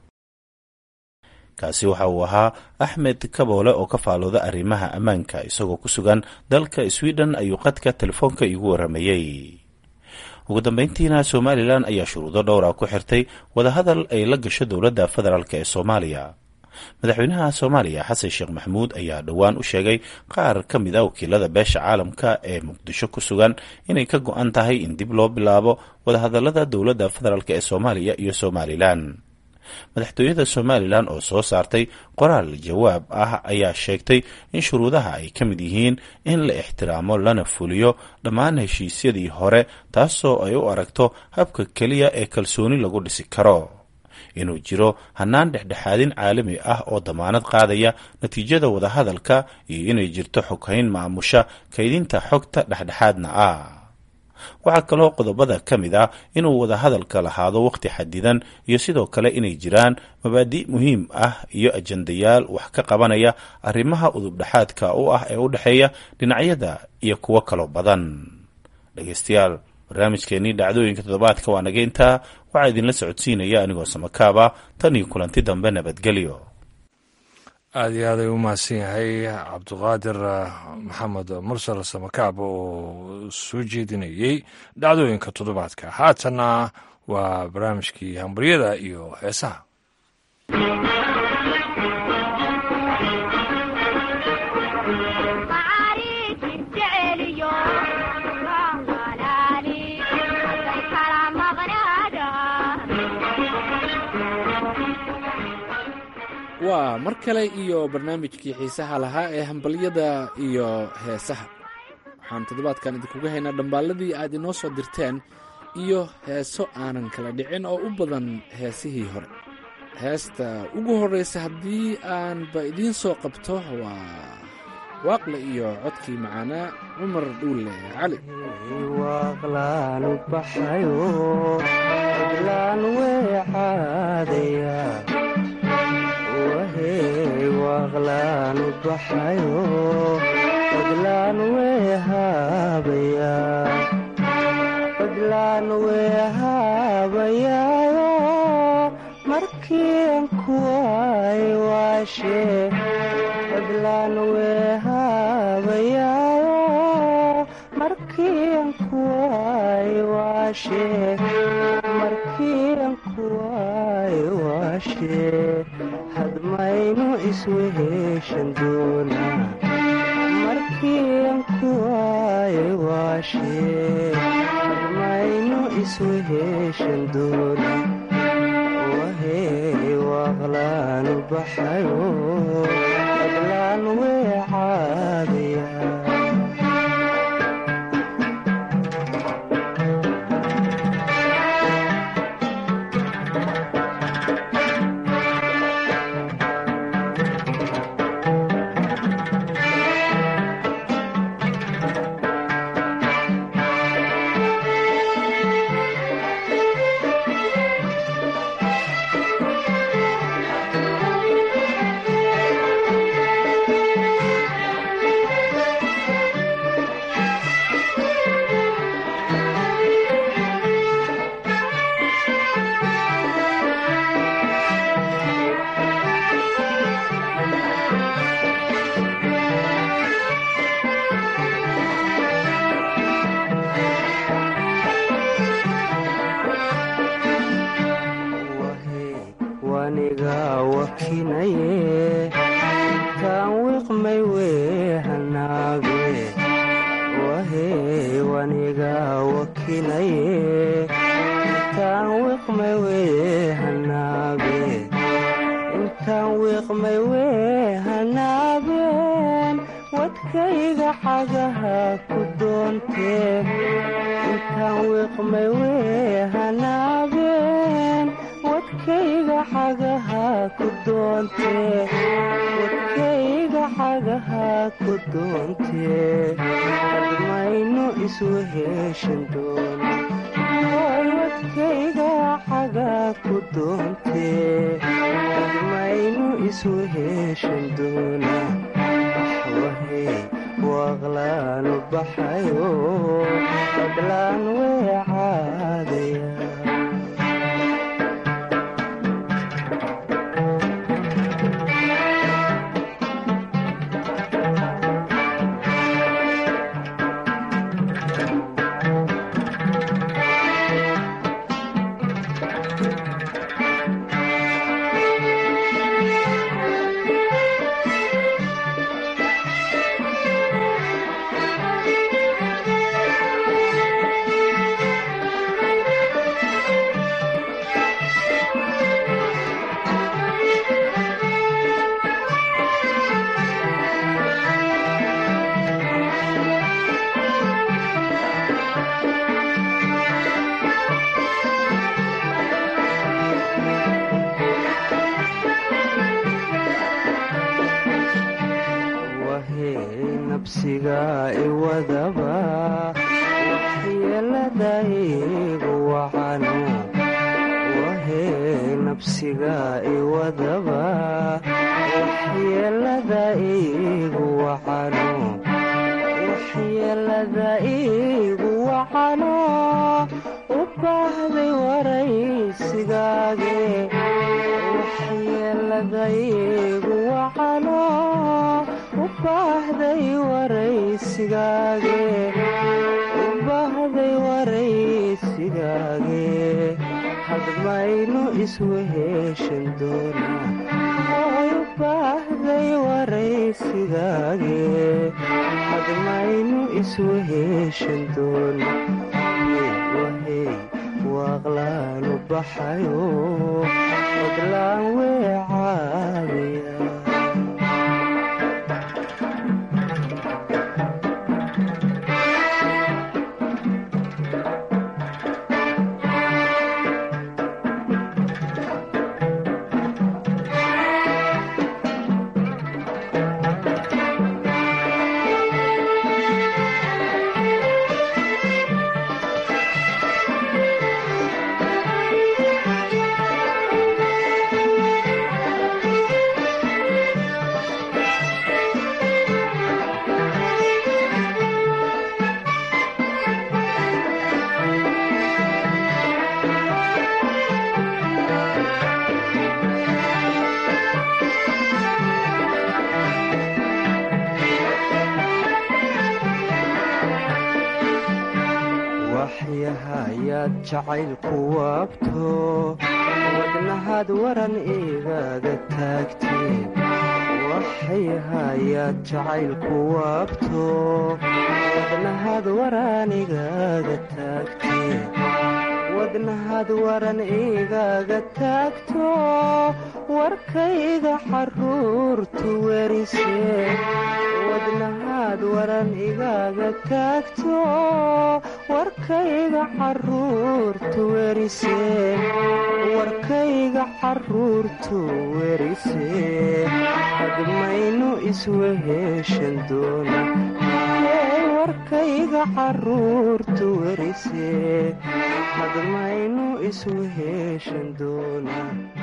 kaasi waxa uu ahaa axmed kaboole oo ka faalooda arrimaha ammaanka isagoo ku sugan dalka sweden ayuu qadka telefoonka iigu waramayey ugu dambeyntiina somalilan ayaa shuruudo dhowra ku xirtay wadahadal ay la gasho dowladda federaalk ee soomaaliya madaxweynaha soomaaliya xasan sheekh maxamuud ayaa dhowaan u sheegay qaar ka mid a wakiilada beesha caalamka ee muqdisho ku sugan inay ka go-an tahay in dib loo bilaabo wadahadalada dowladda federaalk ee soomaaliya iyo somalilan madaxtooyada somalilan oo soo saartay qoraal jawaab ah ayaa sheegtay in shuruudaha ay ka mid yihiin in la ixtiraamo lana fuliyo dhammaan heshiisyadii hore taasoo ay u aragto habka keliya ee kalsooni lagu dhisi karo inuu jiro hannaan dhexdhexaadin caalami ah oo damaanad qaadaya natiijada wadahadalka iyo inay jirto xoghayn maamusha kaydinta xogta dhexdhexaadna ah waxaa kaloo qodobada ka mid ah inuu wadahadalka lahaado wakhti xadidan iyo sidoo kale inay jiraan mabaadi' muhiim ah iyo ajandayaal wax ka qabanaya arrimaha udubdhexaadka u ah ee u dhexeeya dhinacyada iyo kuwo kaloo badan dhegeystayaal barnaamijkeenii dhacdooyinka toddobaadka waa naga intaa waxaa idinla socodsiinaya anigoo samakaaba tan iyo kulanti dambe nabadgelyo aada iyo aad ay u mahadsan yahay cabdiqaadir maxamed mursal samakaab oo soo jeedinayey dhacdooyinka toddobaadka haatanna waa barnaamijkii hambaryada iyo heesaha waa mar kale iyo barnaamijkii xiisaha lahaa ee hambalyada iyo heesaha waxaan toddobaadkan idinkuga haynaa dhambaalladii aad inoo soo dirteen iyo heeso aanan kala dhicin oo u badan heesihii hore heesta ugu horraysa haddii aanba idiin soo qabto waa waaqle iyo codkii macaanaa cumar dhuulle cali waqlaanu baxayo fadlaan weehaabayaayo markian kuwaay waashe fadlaan weehaabayaayo markian kuwaay waashe markian kuwaay waashe hadmaynu isweheshan doonaa markian kuwaay waashe hadmaynu isweheshan doonaa wahey waaqlaanu baxayo fadlaan weecaadaya wadkayga xagaha ku doontee intaan wiiqmay weehanaabeen wadkayga xagaha ku doontee wadkayga xagaha ku doontee hadmaynu isweheshan doona wadkayga xaga ku doontee hadmaynu isweheshan doona waxwahey waaqlaanu baxayo fadlaan weecaadaya waaqlaanu baxayo fadlaan weecaadaya jacaylku waabto wadnahaad waran igaga taagtee waxay hayaad jacaylku waabto wadnahaad waran igaga taagtee wadnahaad waran igaga taagto warkayga xaruurtu werisee wadnahaad waran igaga taagto warkayga xaruurtu werisee warkayga xaruurtu werisee hadmaynu isweheshan doona warkayga xaruurtu werisee hadmaynu isweheshan doona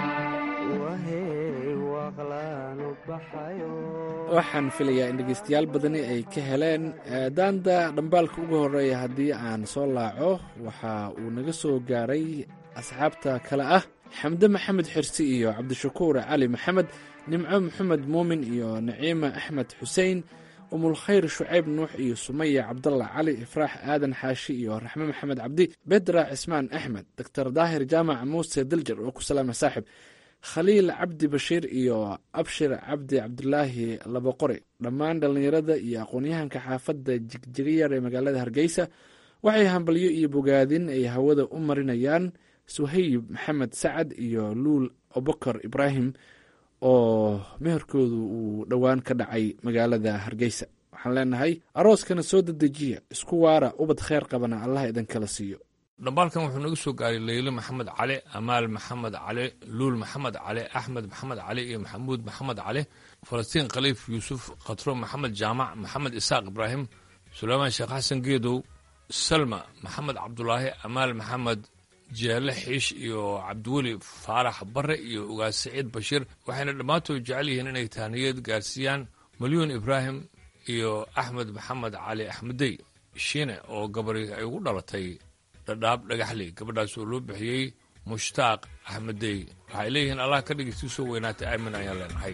wahey waaqlaanu baxayo waxaan filayaa in dhegaystayaal badani ay ka heleen daanda dhambaalka ugu horreeya haddii aan soo laaco waxa uu naga soo gaaray asxaabta kale ah xamde maxamed xirsi iyo cabdishakuur cali maxamed nimco maxamed muumin iyo naciima axmed xusein umulkhayr shucayb nuux iyo sumaya cabdalla cali ifraax aadan xaashi iyo raxme maxamed cabdi bedra cismaan axmed doctor daahir jaamac muuse diljar oo ku salaama saaxib khaliil cabdi bashiir iyo abshir cabdi cabdulaahi labaqori dhammaan dhallinyarada iyo aqoon-yahanka xaafadda jigjigiyar ee magaalada hargeysa waxay hambalyo iyo bogaadin ay hawada u marinayaan suhayb maxamed sacad iyo luul abubakar ibraahim oo meherkoodu uu dhowaan ka dhacay magaalada hargeysa waxaan leenahay arooskana soo dedejiya, isku waara, ubad kheyr qabana allah idinkala siiyo. dhambaalkan wuxuu naga soo gaaray leylo maxamed cali, amaal maxamed cali, luul maxamed cali, axmed maxamed cali iyo maxamuud maxamed cali, falastiin khaliif yuusuf, khatro maxamed jaamac, maxamed isaaq ibraahim, suleymaan sheekh xasan geedow, salma maxamed cabdulaahi, amaal maxamed jeele xiish iyo cabdiweli faarax bare iyo ugaas saciid bashiir. waxayna dhammaantood jecel yihiin inay tahniyad gaarsiiyaan malyuun ibraahim iyo axmed maxamed cali axmedey shiine oo gabari ay ugu dhalatay dhadhaab dhagaxley. gabadhaas oo loo bixiyey mushtaaq axmedey. waxay leeyihiin allah ka dhigistii soo weynaatay aamin ayaan leenahay.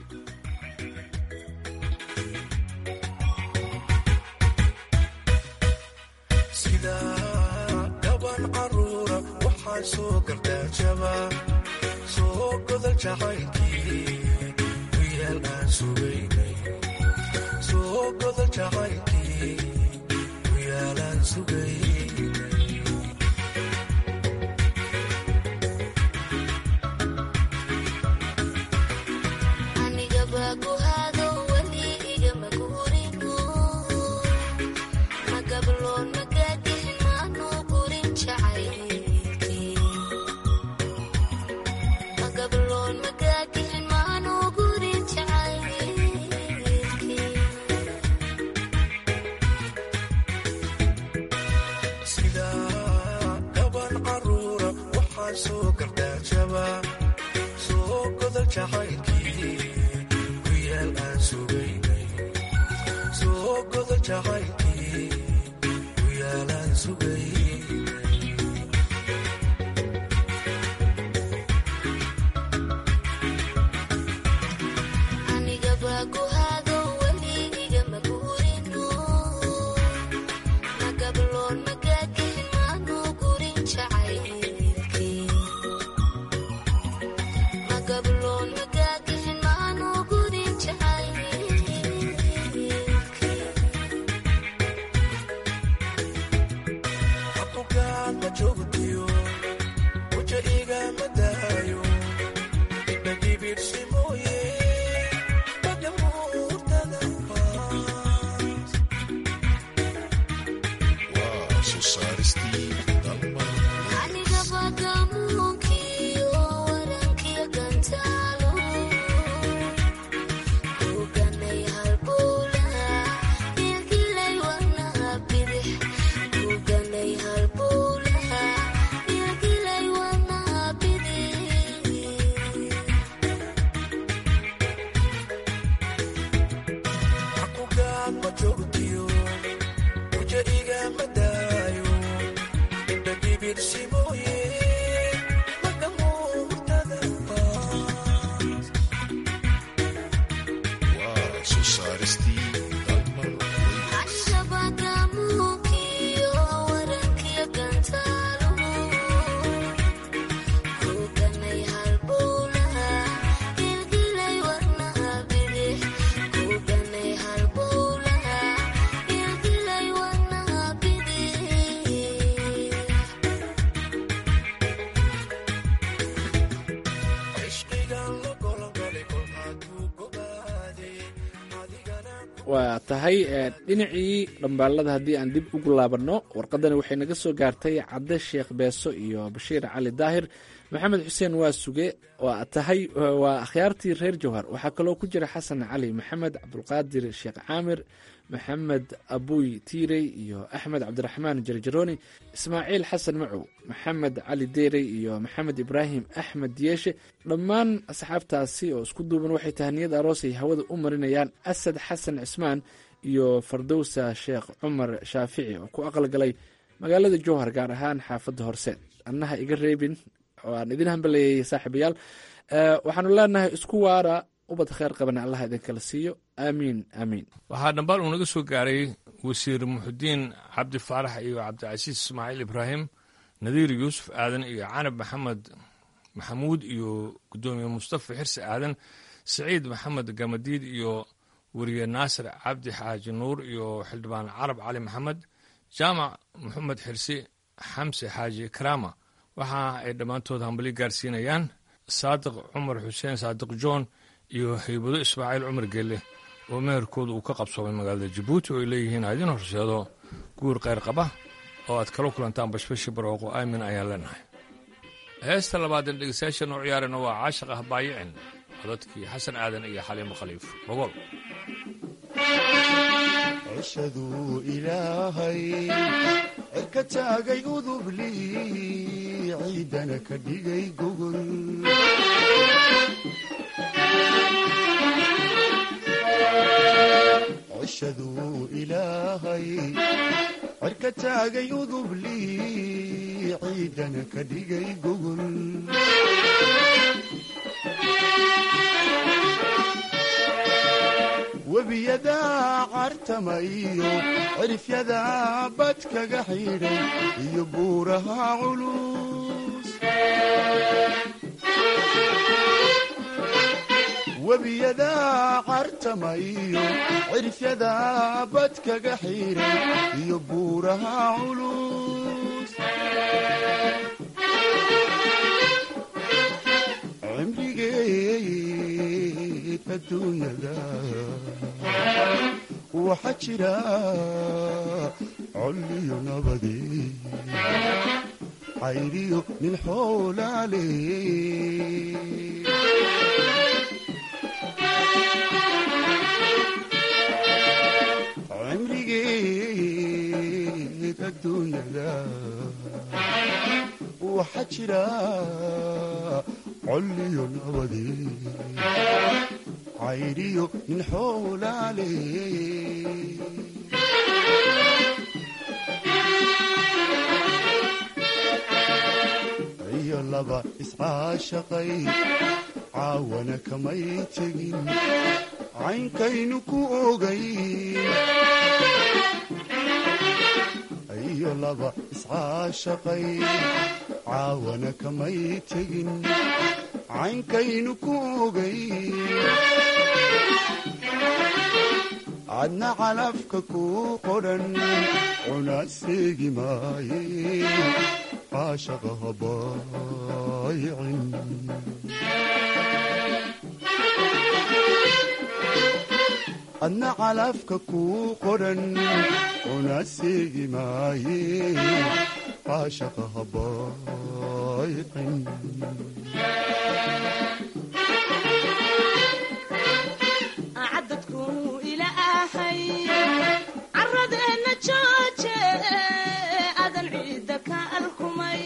soo gardaajaba soo godol jacaylkii wiyaal aan sugaynay soo godol jacaylkii wiyaal aan sugaynay aniga baaguhaado wali igama guurino magabloon magaadixin maanu gurin jacayl soo gardaajaba soo godol jacaylkii wiyaal aan sugaynay soo godol jacaylkii wiyaal aan sugaynay aniga baaguhaado wali igama guurino magabloon magaadixin maanu gurin jacayl waa tahay dhinacii dhambaalada haddii aan dib ugu laabanno, warqadani waxay naga soo gaartay cadde sheekh beeso iyo bashiir cali daahir, maxamed xuseen waa suge. waa tahay waa akhyaartii reer jawhar. waxaa kaloo ku jira xasan cali maxamed, cabdulqaadir sheekh caamir, maxamed abuy tiirey iyo axmed cabdiraxmaan jarjarooni, ismaaciil xasan macow, maxamed cali deerey iyo maxamed ibraahim axmed yeeshe. dhammaan asxaabtaasi oo isku duuban waxay tahniyad aroos ay hawada u marinayaan asad xasan cismaan iyo fardowsa sheekh cumar shaafici oo ku aqalgalay magaalada jowhar, gaar ahaan xaafadda horseed. annaha iga reebin oo aan idin hambaleeyay saaxiibayaal. waxaanu leenahay isku waara, ubad kheyr qabana allah idinkala siiyo, aamiin aamiin. waxaa dhambaal uu naga soo gaaray wasiir muxudiin cabdi faarax iyo cabdicasiis ismaaciil ibraahim, nadiir yuusuf aadan iyo canab maxamed maxamuud iyo guddoomiye mustafa xirsi aadan, saciid maxamed gamadiid iyo weriye naasir cabdi xaaji nuur iyo xildhibaan carab cali maxamed, jaamac maxamed xirsi, xamse xaaji karaama. waxa ay dhammaantood hambali gaarsiinayaan saadiq cumar xuseen saadiq john iyo haybado ismaaciil cumar geelle. oo meherkooda uu ka qabsoomay magaalada jabuuti oo ay leeyihiin ha idin horseedo guur kheyr qaba oo aad kala kulantaan bashbashi barooqo aamin ayaan leenahay. heesta labaadan dhegeystayaashan u ciyaarana waa caashiq ah baayicin codadkii xasan aadan iyo xaliimo khaliif bogool. cishaduu ilaahay cirka taagay udubli ciidana ka dhigay gogol cishaduu ilaahay cirka taagay udubli ciidana ka dhigay gogol webiyadaa cartama iyo cirifyadaa bad kaga xidhay iyo buuraha culus webiyadaa cartama iyo cirifyadaa bad kaga xidhay iyo buuraha culus cimrigeed adduunyada waxaa jira colliyo nabadi cayriyo nin xoolaale cimrigeed adduunyada waxaa jira colliyo nabadi cayriyo nin xoolaale iyo laba iscaashaqay caawana kamay tegin caynkaynu ku ogayn iyo laba iscaashaqay caawana kamay tegin caynkaynu ku ogayn adna calafka ku qodhan cuna seegi maaye caashaqa habaayicin adna calafka ku qodhan cuna seegi maaye caashaqa habaayicin caradeenna jooje adan ciidda ka alkumay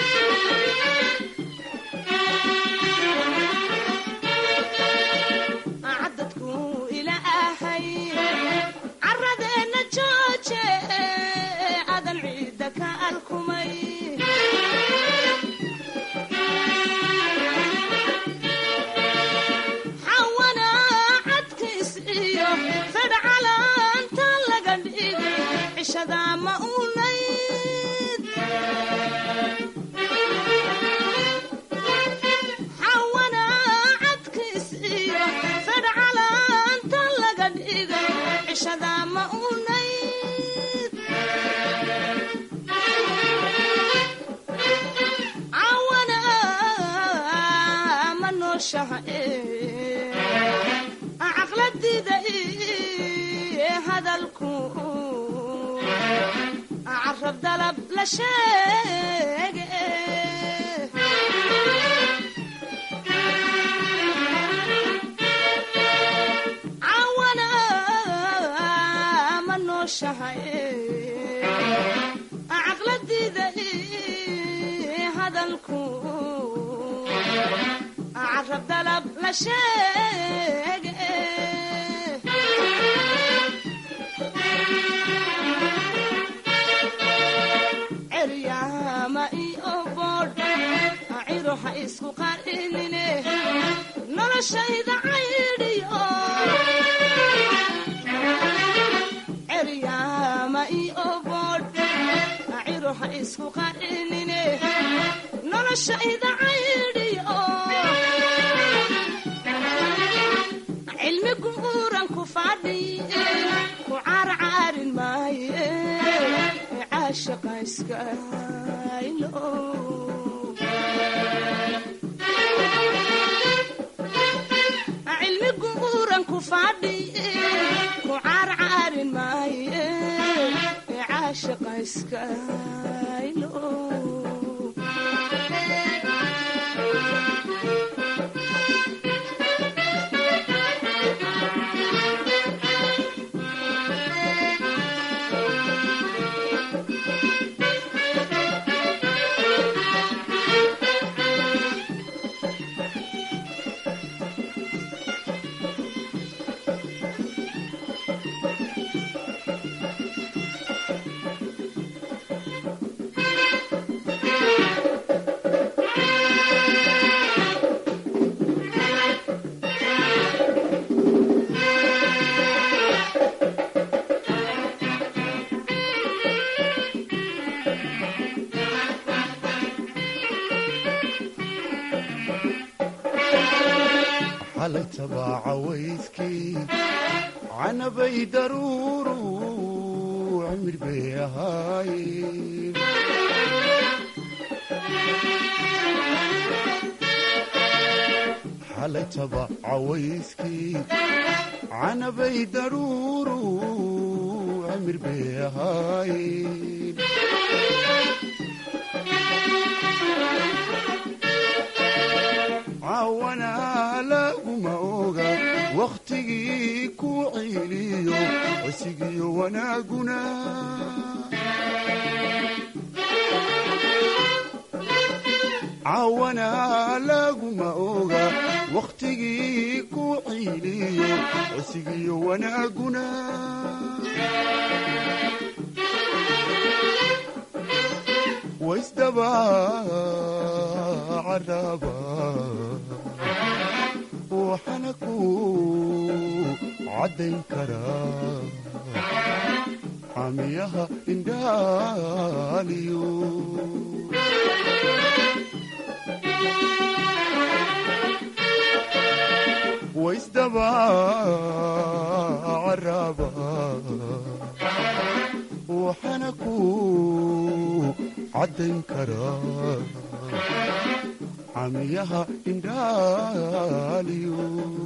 cadadku ilaahay caradeenna jooje adan ciidda ka alkumay xawana cadkiis iyo fedhcalaanta laga dhigay cishadaa ma unayd xawana cadkiis iyo fedhcalaanta laga dhigay cishadaa ma unayd cawana ma nooshaha caqladida hadalku carab dalab la sheege cawana ma nooshahay caqladida hadalku carab dalab la sheege ceryaama iyo boodh ciro ha isku qarinine noloshayda caydhiyo ceryaama iyo boodh ciro ha isku qarinine noloshayda caydhiyo cilmi guuran ku fadhiye ku carcaarin maaye caashaqa iska ilo cilmi guuran ku fadhi ku carcarin maaye caashaqa iska ilo على تبع عويسكي عنبي درورو عمر بيهاي على تبع عويسكي عنبي درورو عمر بيهاي عوانا لaguma oga waqtigii ku ciiliyo cisigiyo wanaaguna عوانا laguma oga waqtigii ku ciiliyo cisigiyo wanaaguna waisdaba caraba waxana ku cadayn karaa camiyaha indhaaliyo waisdaba caraba waxana ku cadayn karaa camiyaha indhaaliyo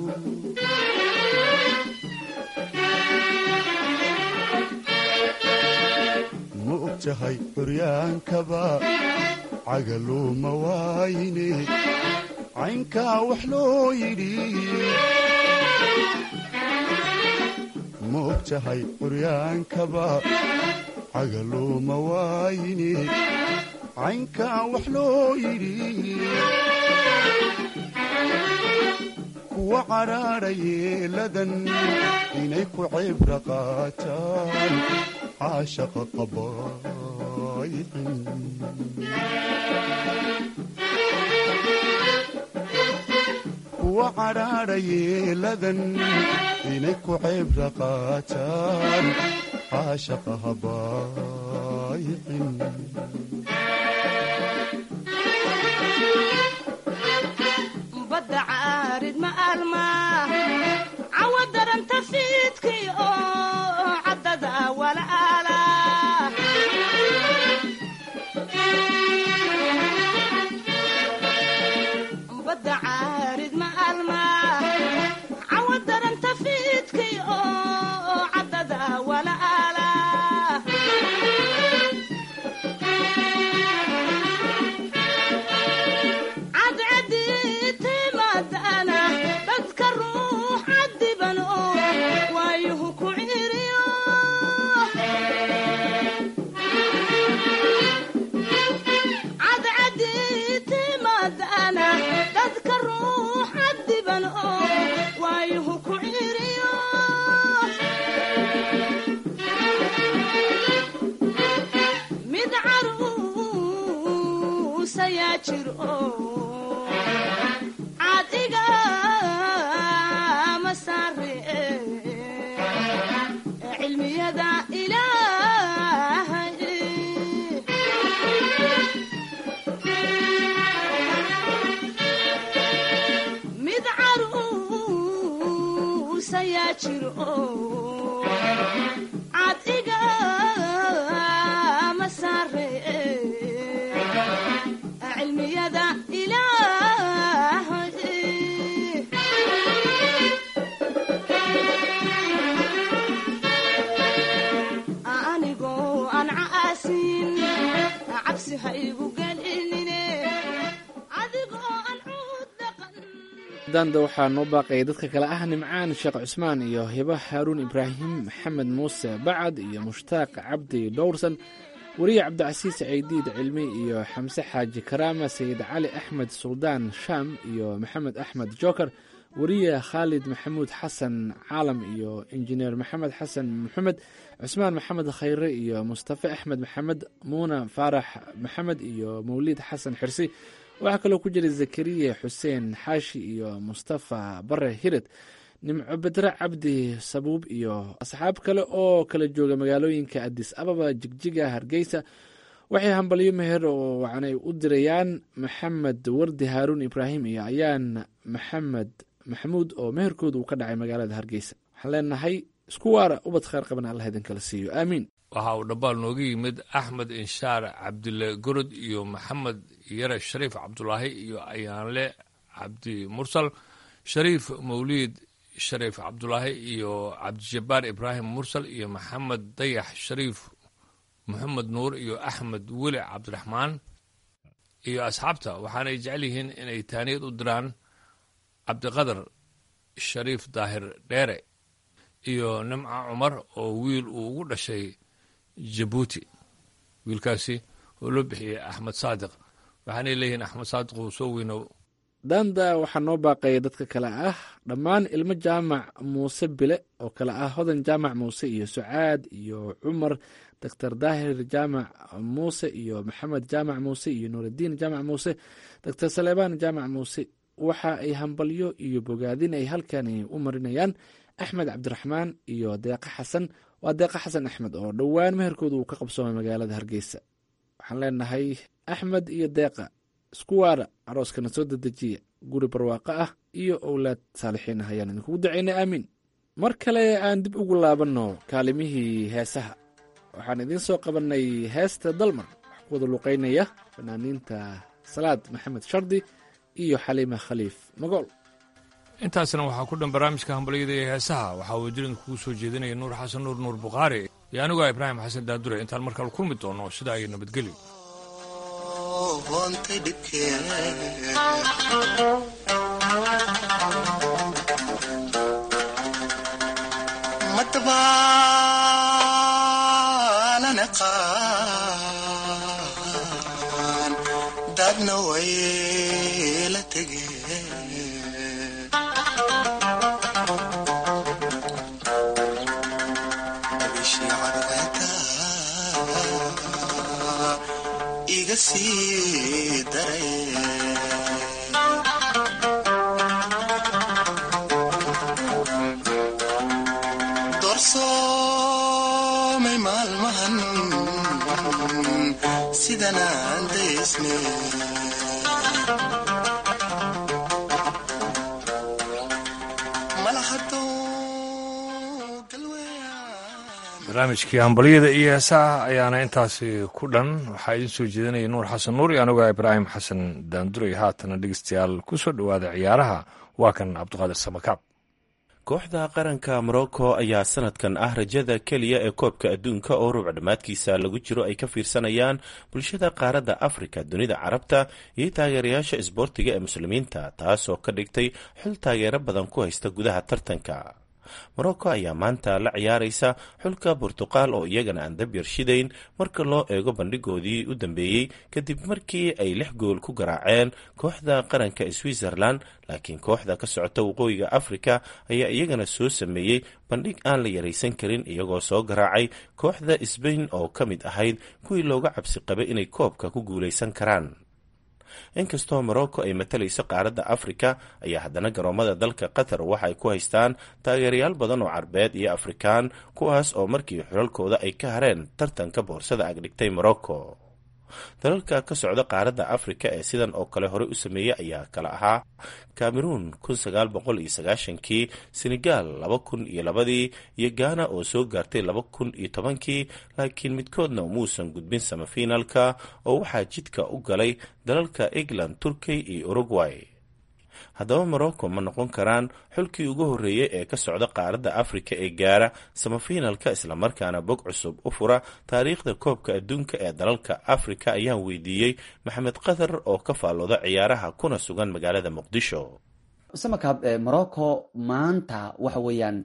ma og tahay curyaankaba cagaluma waayine caynkaa wax loo yidhi ma og tahay curyaankaba cagaluma waayine caynkaa wax loo yidhi kuwa caraara yeeladan inay ku cibra qaataan caashaqa qabaayicin kuwa caraara yeeladan inay ku cibra qaataan caashaqa habaayicin badda caarid ma alma cawa daranta fiidkii oo caddada walaala badda caarid ma alma cawa daranta fiidkii oo caddada walaala cadiga masare cilmiyada ilaahay mid caruus ayaa jiro cadiga masare cilmiyada ilaahay cabsi ha igu gelinine adigoo aan cuud dhaqan daanda waxaa noo baaqaya dadka kale ah nimcaan sheekh cusmaan iyo hiba haaruun ibraahim maxamed muuse bacad iyo mushtaaq cabdi dhowrsan wariye cabdicasiis ciidiid cilmi iyo xamse xaaji karaama sayid cali axmed suldaan shaam iyo maxamed axmed joker wariye khaalid maxamuud xasan caalam iyo injineer maxamed xasan maxamed cusmaan maxamed khayre iyo mustafe axmed maxamed muuna faarax maxamed iyo mawliid xasan xirsi waxaa kaloo ku jira zakariya xuseen xaashi iyo mustafa bare hired nimco bedre cabdi sabuub iyo asxaab kale oo kala jooga magaalooyinka adis ababa jigjiga hargeysa waxay hambalyo meher oo wacanay u dirayaan maxamed wardi haaruun ibraahim iyo ayaan maxamed maxamuud oo meherkooda uu ka dhacay magaalada hargeysa waxaan leenahay isku waara ubad khayr qaban allah idinkala siiyo aamiin waxa uu dhambaal nooga yimid axmed inshaar cabdile gorod iyo maxamed yare shariif cabdulaahi iyo ayaanle cabdi mursal shariif mawliid shariif cabdulaahi iyo cabdijabbaar ibraahim mursal iyo maxamed dayax shariif moxamed nuur iyo axmed weli cabdiraxmaan iyo asxaabta waxaanay jecel yihiin inay taaniyad u diraan cabdiqadar shariif daahir dheere iyo nimca cumar oo wiil uu ugu dhashay jabuuti wiilkaasi oo loo bixiyey axmed saadiq waxaanay leeyihiin axmed saadiq uu soo weynow daanda waxaa noo baaqaya dadka kale ah dhammaan ilmo jaamac muuse bile oo kale ah hodan jaamac muuse iyo sucaad iyo cumar doctor daahir jaamac muuse iyo maxamed jaamac muuse iyo nuuraddiin jaamac muuse doctor saleebaan jaamac muuse waxa ay hambalyo iyo bogaadin ay halkani u marinayaan axmed cabdiraxmaan iyo deeqa xasan waa deeqa xasan axmed oo dhowaan meherkooda uu ka qabsoomay magaalada hargeysa waxaan leenahay axmed iyo deeqa isku waara arooskana soo dedejiya guri barwaaqo ah iyo owlaad saalixiin ah ayaan idinkugu dacaynay aamiin mar kale aan dib ugu laabanno kaalimihii heesaha waxaan idiin soo qabannay heesta dalmar wax ku wada luqaynaya fanaaniinta salaad maxamed shardi iyo xaliima khaliif magool intaasna waxaa ku dhan barnaamijka hambalyada ee heesaha waxaa wajirin kugu soo jeedinaya nuur xasan nuur nuur bukhaari iyo aniguo ibraahim xasan daadure intaan markale kulmi doono sida ay nabadgelyo hoontay dhibkee madabaalana qaan dadna way la tegeen bishii cadceeda iga sii daray doorsoomay maalmahan sidanaan daysne barnaamijkii hambalyada iyo heesaha ayaana intaasi ku dhan waxaa idiin soo jeedinaya nuur xasan nuur iyo aniguo ibraahim xasan daanduray haatana dhegeystayaal ku soo dhowaada ciyaaraha waa kan cabdiqaadir samakaab kooxda qaranka morocco ayaa sanadkan ah rajada keliya ee koobka adduunka oo rubuc dhammaadkiisa lagu jiro ay ka fiirsanayaan bulshada qaaradda afrika dunida carabta iyo taageerayaasha isboortiga ee muslimiinta taasoo ka dhigtay xul taageero badan ku haysta gudaha tartanka morocco ayaa maanta la ciyaaraysa xulka burtuqaal oo iyagana aan dab yarshidayn marka loo eego bandhigoodii u dambeeyey kadib markii ay lix gool ku garaaceen kooxda qaranka switzerland laakiin kooxda ka socota waqooyiga afrika ayaa iyagana soo sameeyey bandhig aan la yaraysan karin iyagoo soo garaacay kooxda sbain oo ka mid ahayd kuwii looga cabsi qabay inay koobka ku guulaysan karaan inkastoo morocco ay matalayso qaaradda afrika ayaa haddana garoomada dalka qatar waxa ay ku haystaan taageerayaal badan oo carbeed iyo afrikaan kuwaas oo markii xulalkooda ay ka hareen tartanka boorsada agdhigtay morocco dalalka ka socda qaaradda afrika ee sidan oo kale horey u sameeyey ayaa kala ahaa cameroon kun sagaal boqol iyo sagaashankii senegal laba kun iyo labadii iyo ghana oo soo gaartay laba kun iyo tobankii laakiin midkoodna muusan gudbin samafinalka oo waxaa jidka u galay dalalka england turkey iyo uruguay haddaba morocco ma noqon karaan xulkii ugu horreeyey ee ka socda qaaradda afrika ee gaara samafinalka islamarkaana bog cusub u fura taariikhda koobka adduunka ee dalalka afrika ayaan weydiiyey maxamed qatar oo ka faallooda ciyaaraha kuna sugan magaalada muqdisho. samakaab morocco maanta waxa weeyaan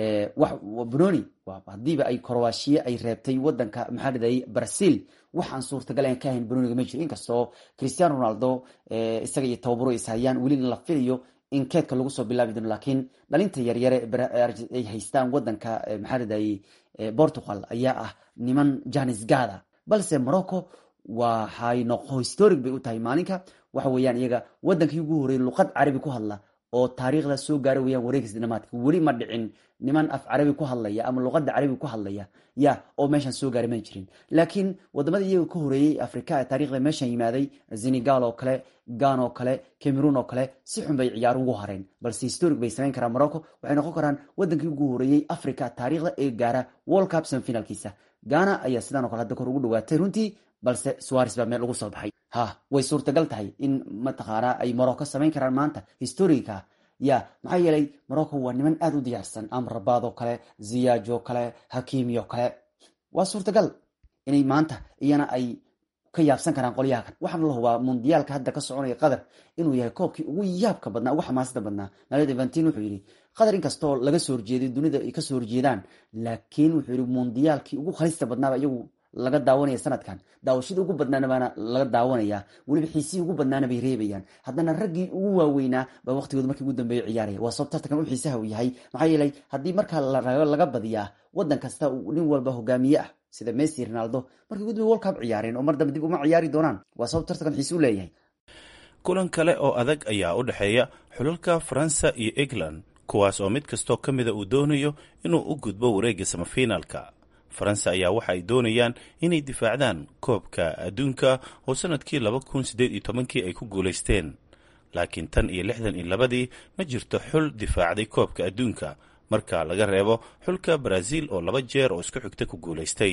benoni hadiiba ay korowashiye ay reebtay wadanka maxaa dhiday brazil waxaan suurtagal aan ka ahayn benoniga ma jiro, inkastoo cristiano ronaldo isaga iyo tababaro is hayaan weli la filayo in keedka lagu soo bilaabi doono, laakiin dhalinta yaryare ay haystaan wadanka maxaa dhiday portugal ayaa ah niman janis gada, balse morocco waxay noqo historic bay u tahay maalinka. waxa weeyaan iyaga wadankii ugu horeeyay luqad carabi ku hadla oo taariikhda soo gaaray weeyaan wareegis dhamaadka, weli ma dhicin niman af carabi ku hadlaya ama luqada carabi ku hadlaya ya oo meeshan soo gaaray ma jirin. laakiin wadamada iyaga ka horeeyay afrika ee taariikhda meeshan yimaaday, Senegal oo kale, Ghana oo kale, Cameroon oo kale, si xun bay ciyaar ugu hareen, balse historic bay sameyn karaan. Morocco waxay noqon karaan wadankii ugu horeeyay afrika taariikhda ee gaara World Cup semifinalkiisa. Ghana ayaa sidaan oo kale hadda kor ugu dhawaatay runtii, balse Suarez baa meel ugu soo baxay. ha way suurtagal tahay in mataqaanaa ay Morocco samayn karaan maanta historica ya maxaa yeelay Morocco waa niman aad u diyaarsan, Amrabat oo kale, Ziyech oo kale, Hakimi oo kale. waa suurtagal inay maanta iyana ay ka yaabsan karaan qolyaha kan. waxaan la hubaa mundiyaalka hadda ka soconaya Qatar inuu yahay koobkii ugu yaabka badnaa, ugu xamaasada badnaa. Naled Evantin wuxuu yidhi Qatar inkastoo laga soo horjeeday dunida ay ka soo horjeedaan, laakiin wuxuu yidhi mundiyaalkii ugu khalista badnaaba iyagu laga daawanaya sanadkan, daawashadii ugu badnaana baana laga daawanaya, weliba xiisihii ugu badnaana bay reebayaan. haddana raggii ugu waaweynaa baa waqtigooda markii ugu dambeeya ciyaaraya. waa sabab tartankan u xiisaha uu yahay, maxaa yeelay haddii markaa laga badiyaa wadan kasta nin walba hogaamiye ah sida Messi, Ronaldo markii ugu dambeeya World Cup ciyaareen oo mar dambe dib uma ciyaari doonaan. waa sabab tartankan xiisi u leeyahay. kulan kale oo adag ayaa u dhexeeya xulalka Faransa iyo England, kuwaas oo mid kastoo ka mida uu doonayo inuu u gudbo wareegga semifinalka. faransa ayaa waxa ay doonayaan inay difaacdaan koobka adduunka oo sanadkii laba kun siddeed iyo tobankii ay ku guulaysteen, laakiin tan iyo lixdan iyo labadii ma jirto xul difaacday koobka adduunka marka laga reebo xulka Brazil oo laba jeer oo isku xigta ku guulaystay.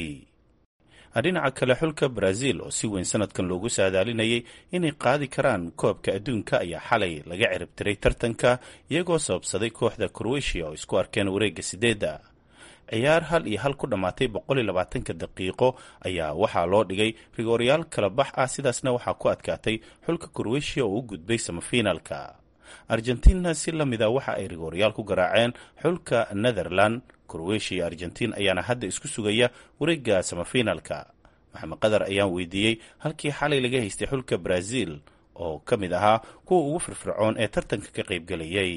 dhinaca kale xulka Brazil oo si weyn sanadkan loogu saadaalinayay inay qaadi karaan koobka adduunka ayaa xalay laga ciribtiray tartanka iyagoo sababsaday kooxda Croatia oo isku arkeen wareegga sideedda. ciyaar hal iyo hal ku dhammaatay boqol iyo labaatanka daqiiqo ayaa waxaa loo dhigay rigoryaal kala bax ah, sidaasna waxaa ku adkaatay xulka Croatia oo u gudbay semifinalka. Argentina si la mida waxa ay rigoryaal ku garaaceen xulka Netherland. Croatia iyo Argentina ayaana hadda isku sugaya wareegga semifinalka. Maxamed Qadar ayaan weydiiyey halkii xalay laga haystay xulka Brazil oo ka mid ahaa kuwa ugu firfircoon ee tartanka ka qaybgalayay.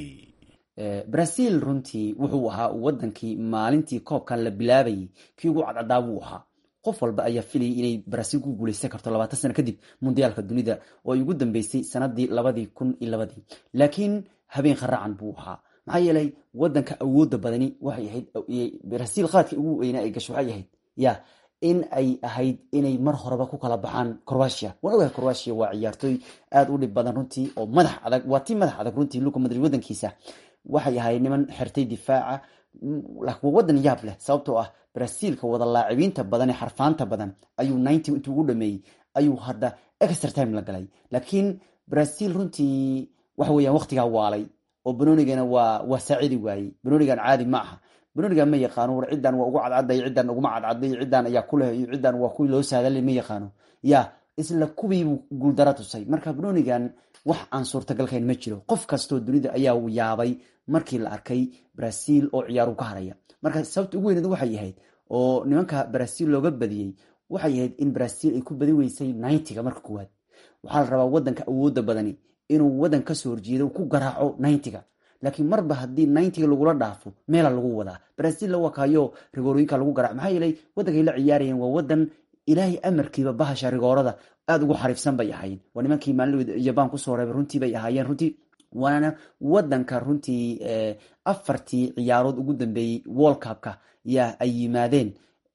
Brazil runtii wuxuu ahaa wadankii maalintii koobkan la bilaabayay kii ugu cadcadaa buu ahaa. qof walba ayaa filayay inay Brazil ku guuleysan karto labaatan sano kadib mundiyaalka dunida oo ay ugu dambeysay sanadii labadii kun iyo labadii, laakiin habeen kharacan buu ahaa. maxaa yeelay wadanka awoodda badani waxay ahayd Brazil qaadka ugu weynaa ay gasho waxay ahayd ya in ay ahayd inay mar horeba ku kala baxaan Croatia. waan ogahay Croatia waa ciyaartoy aad u dhib badan runtii oo madax adag, waa tii madax adag runtii. Luka Modric wadankiisa waxay ahayd niman xirtay difaaca, laakiin wadan yaab leh sababtoo ah Brazil-ka wada laacibiinta badan ee xarfaanta badan ayuu ninety intuu ugu dhameeyey ayuu hadda extra time la galay. laakiin Brazil runtii waxa weeyaan waqtigaa waalay oo Benonigana waa waa saacidi waayey. Benonigan caadi ma aha, Benonigan ma yaqaano war cidan waa ugu cadcaday, cidan uguma cadcaday, cidan ayaa ku leh, cidan waa kuwii loo saadaalay ma yaqaano ya isla kubii guuldara tusay. marka Benonigan wax aan suurtagalkayn ma jiro. qof kastoo dunida ayaa yaabay markii la arkay Brazil oo ciyaaru ka haraya. marka sababta ugu weyn waxay ahayd oo nimanka Brazil looga badiyay waxay ahayd in Brazil ay ku badi weysay ninety-ga marka koowaad. waxaa la rabaa wadanka awoodda badani inuu wadan ka soo horjeedo ku garaaco ninety-ga, laakiin marba haddii ninety-ga lagula dhaafo meela lagu wadaa. Brazil la wakayo rigorooyinka lagu garaac, maxaa yeelay wadankay la ciyaarayeen waa wadan ilaahay amarkiiba bahasha rigoorada aad ugu xariifsan bay ahaayeen. waa nimankii maalin Japan kusoo reebay runtii bay ahaayeen runtii, waana wadanka runtii afartii ciyaarood ugu dambeeyey World Cup-ka yaa ay yimaadeen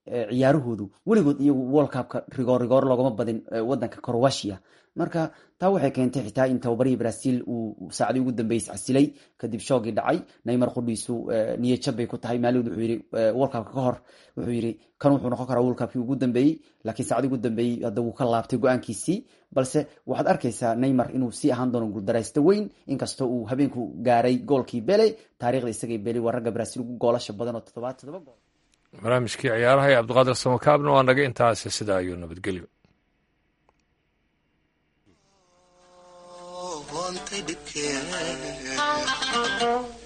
ciyaarahoodu weligood iyagu world cupka rigoor rigoor loogama badin wadanka Croatia marka taa waxay keentay xitaa in tababarihii Brazil uu saacadii ugu dambeysay casilay kadib shoogii dhacay Neymar qudhiisu niyad jab bay ku tahay maalin wuxuu yiri world cupka ka hor wuxuu yiri kan wuxuu noqon karaa world cupkii ugu dambeeyay laakiin saacadii ugu dambeeyay hadda uu ka laabtay go'aankiisii balse waxaad arkaysaa Neymar inuu sii ahaan doono guuldareysta weyn inkastoo uu habeenku gaaray goolkii Pele taariikhda isagay Pele waa ragga Brazil ugu goolasha badan oo toddobaad toddoba gool barnaamijkii ciyaaraha ee Cabdiqaadir Samakaabna waa naga intaasi sidaa ayuu nabadgelyo Wanted to care.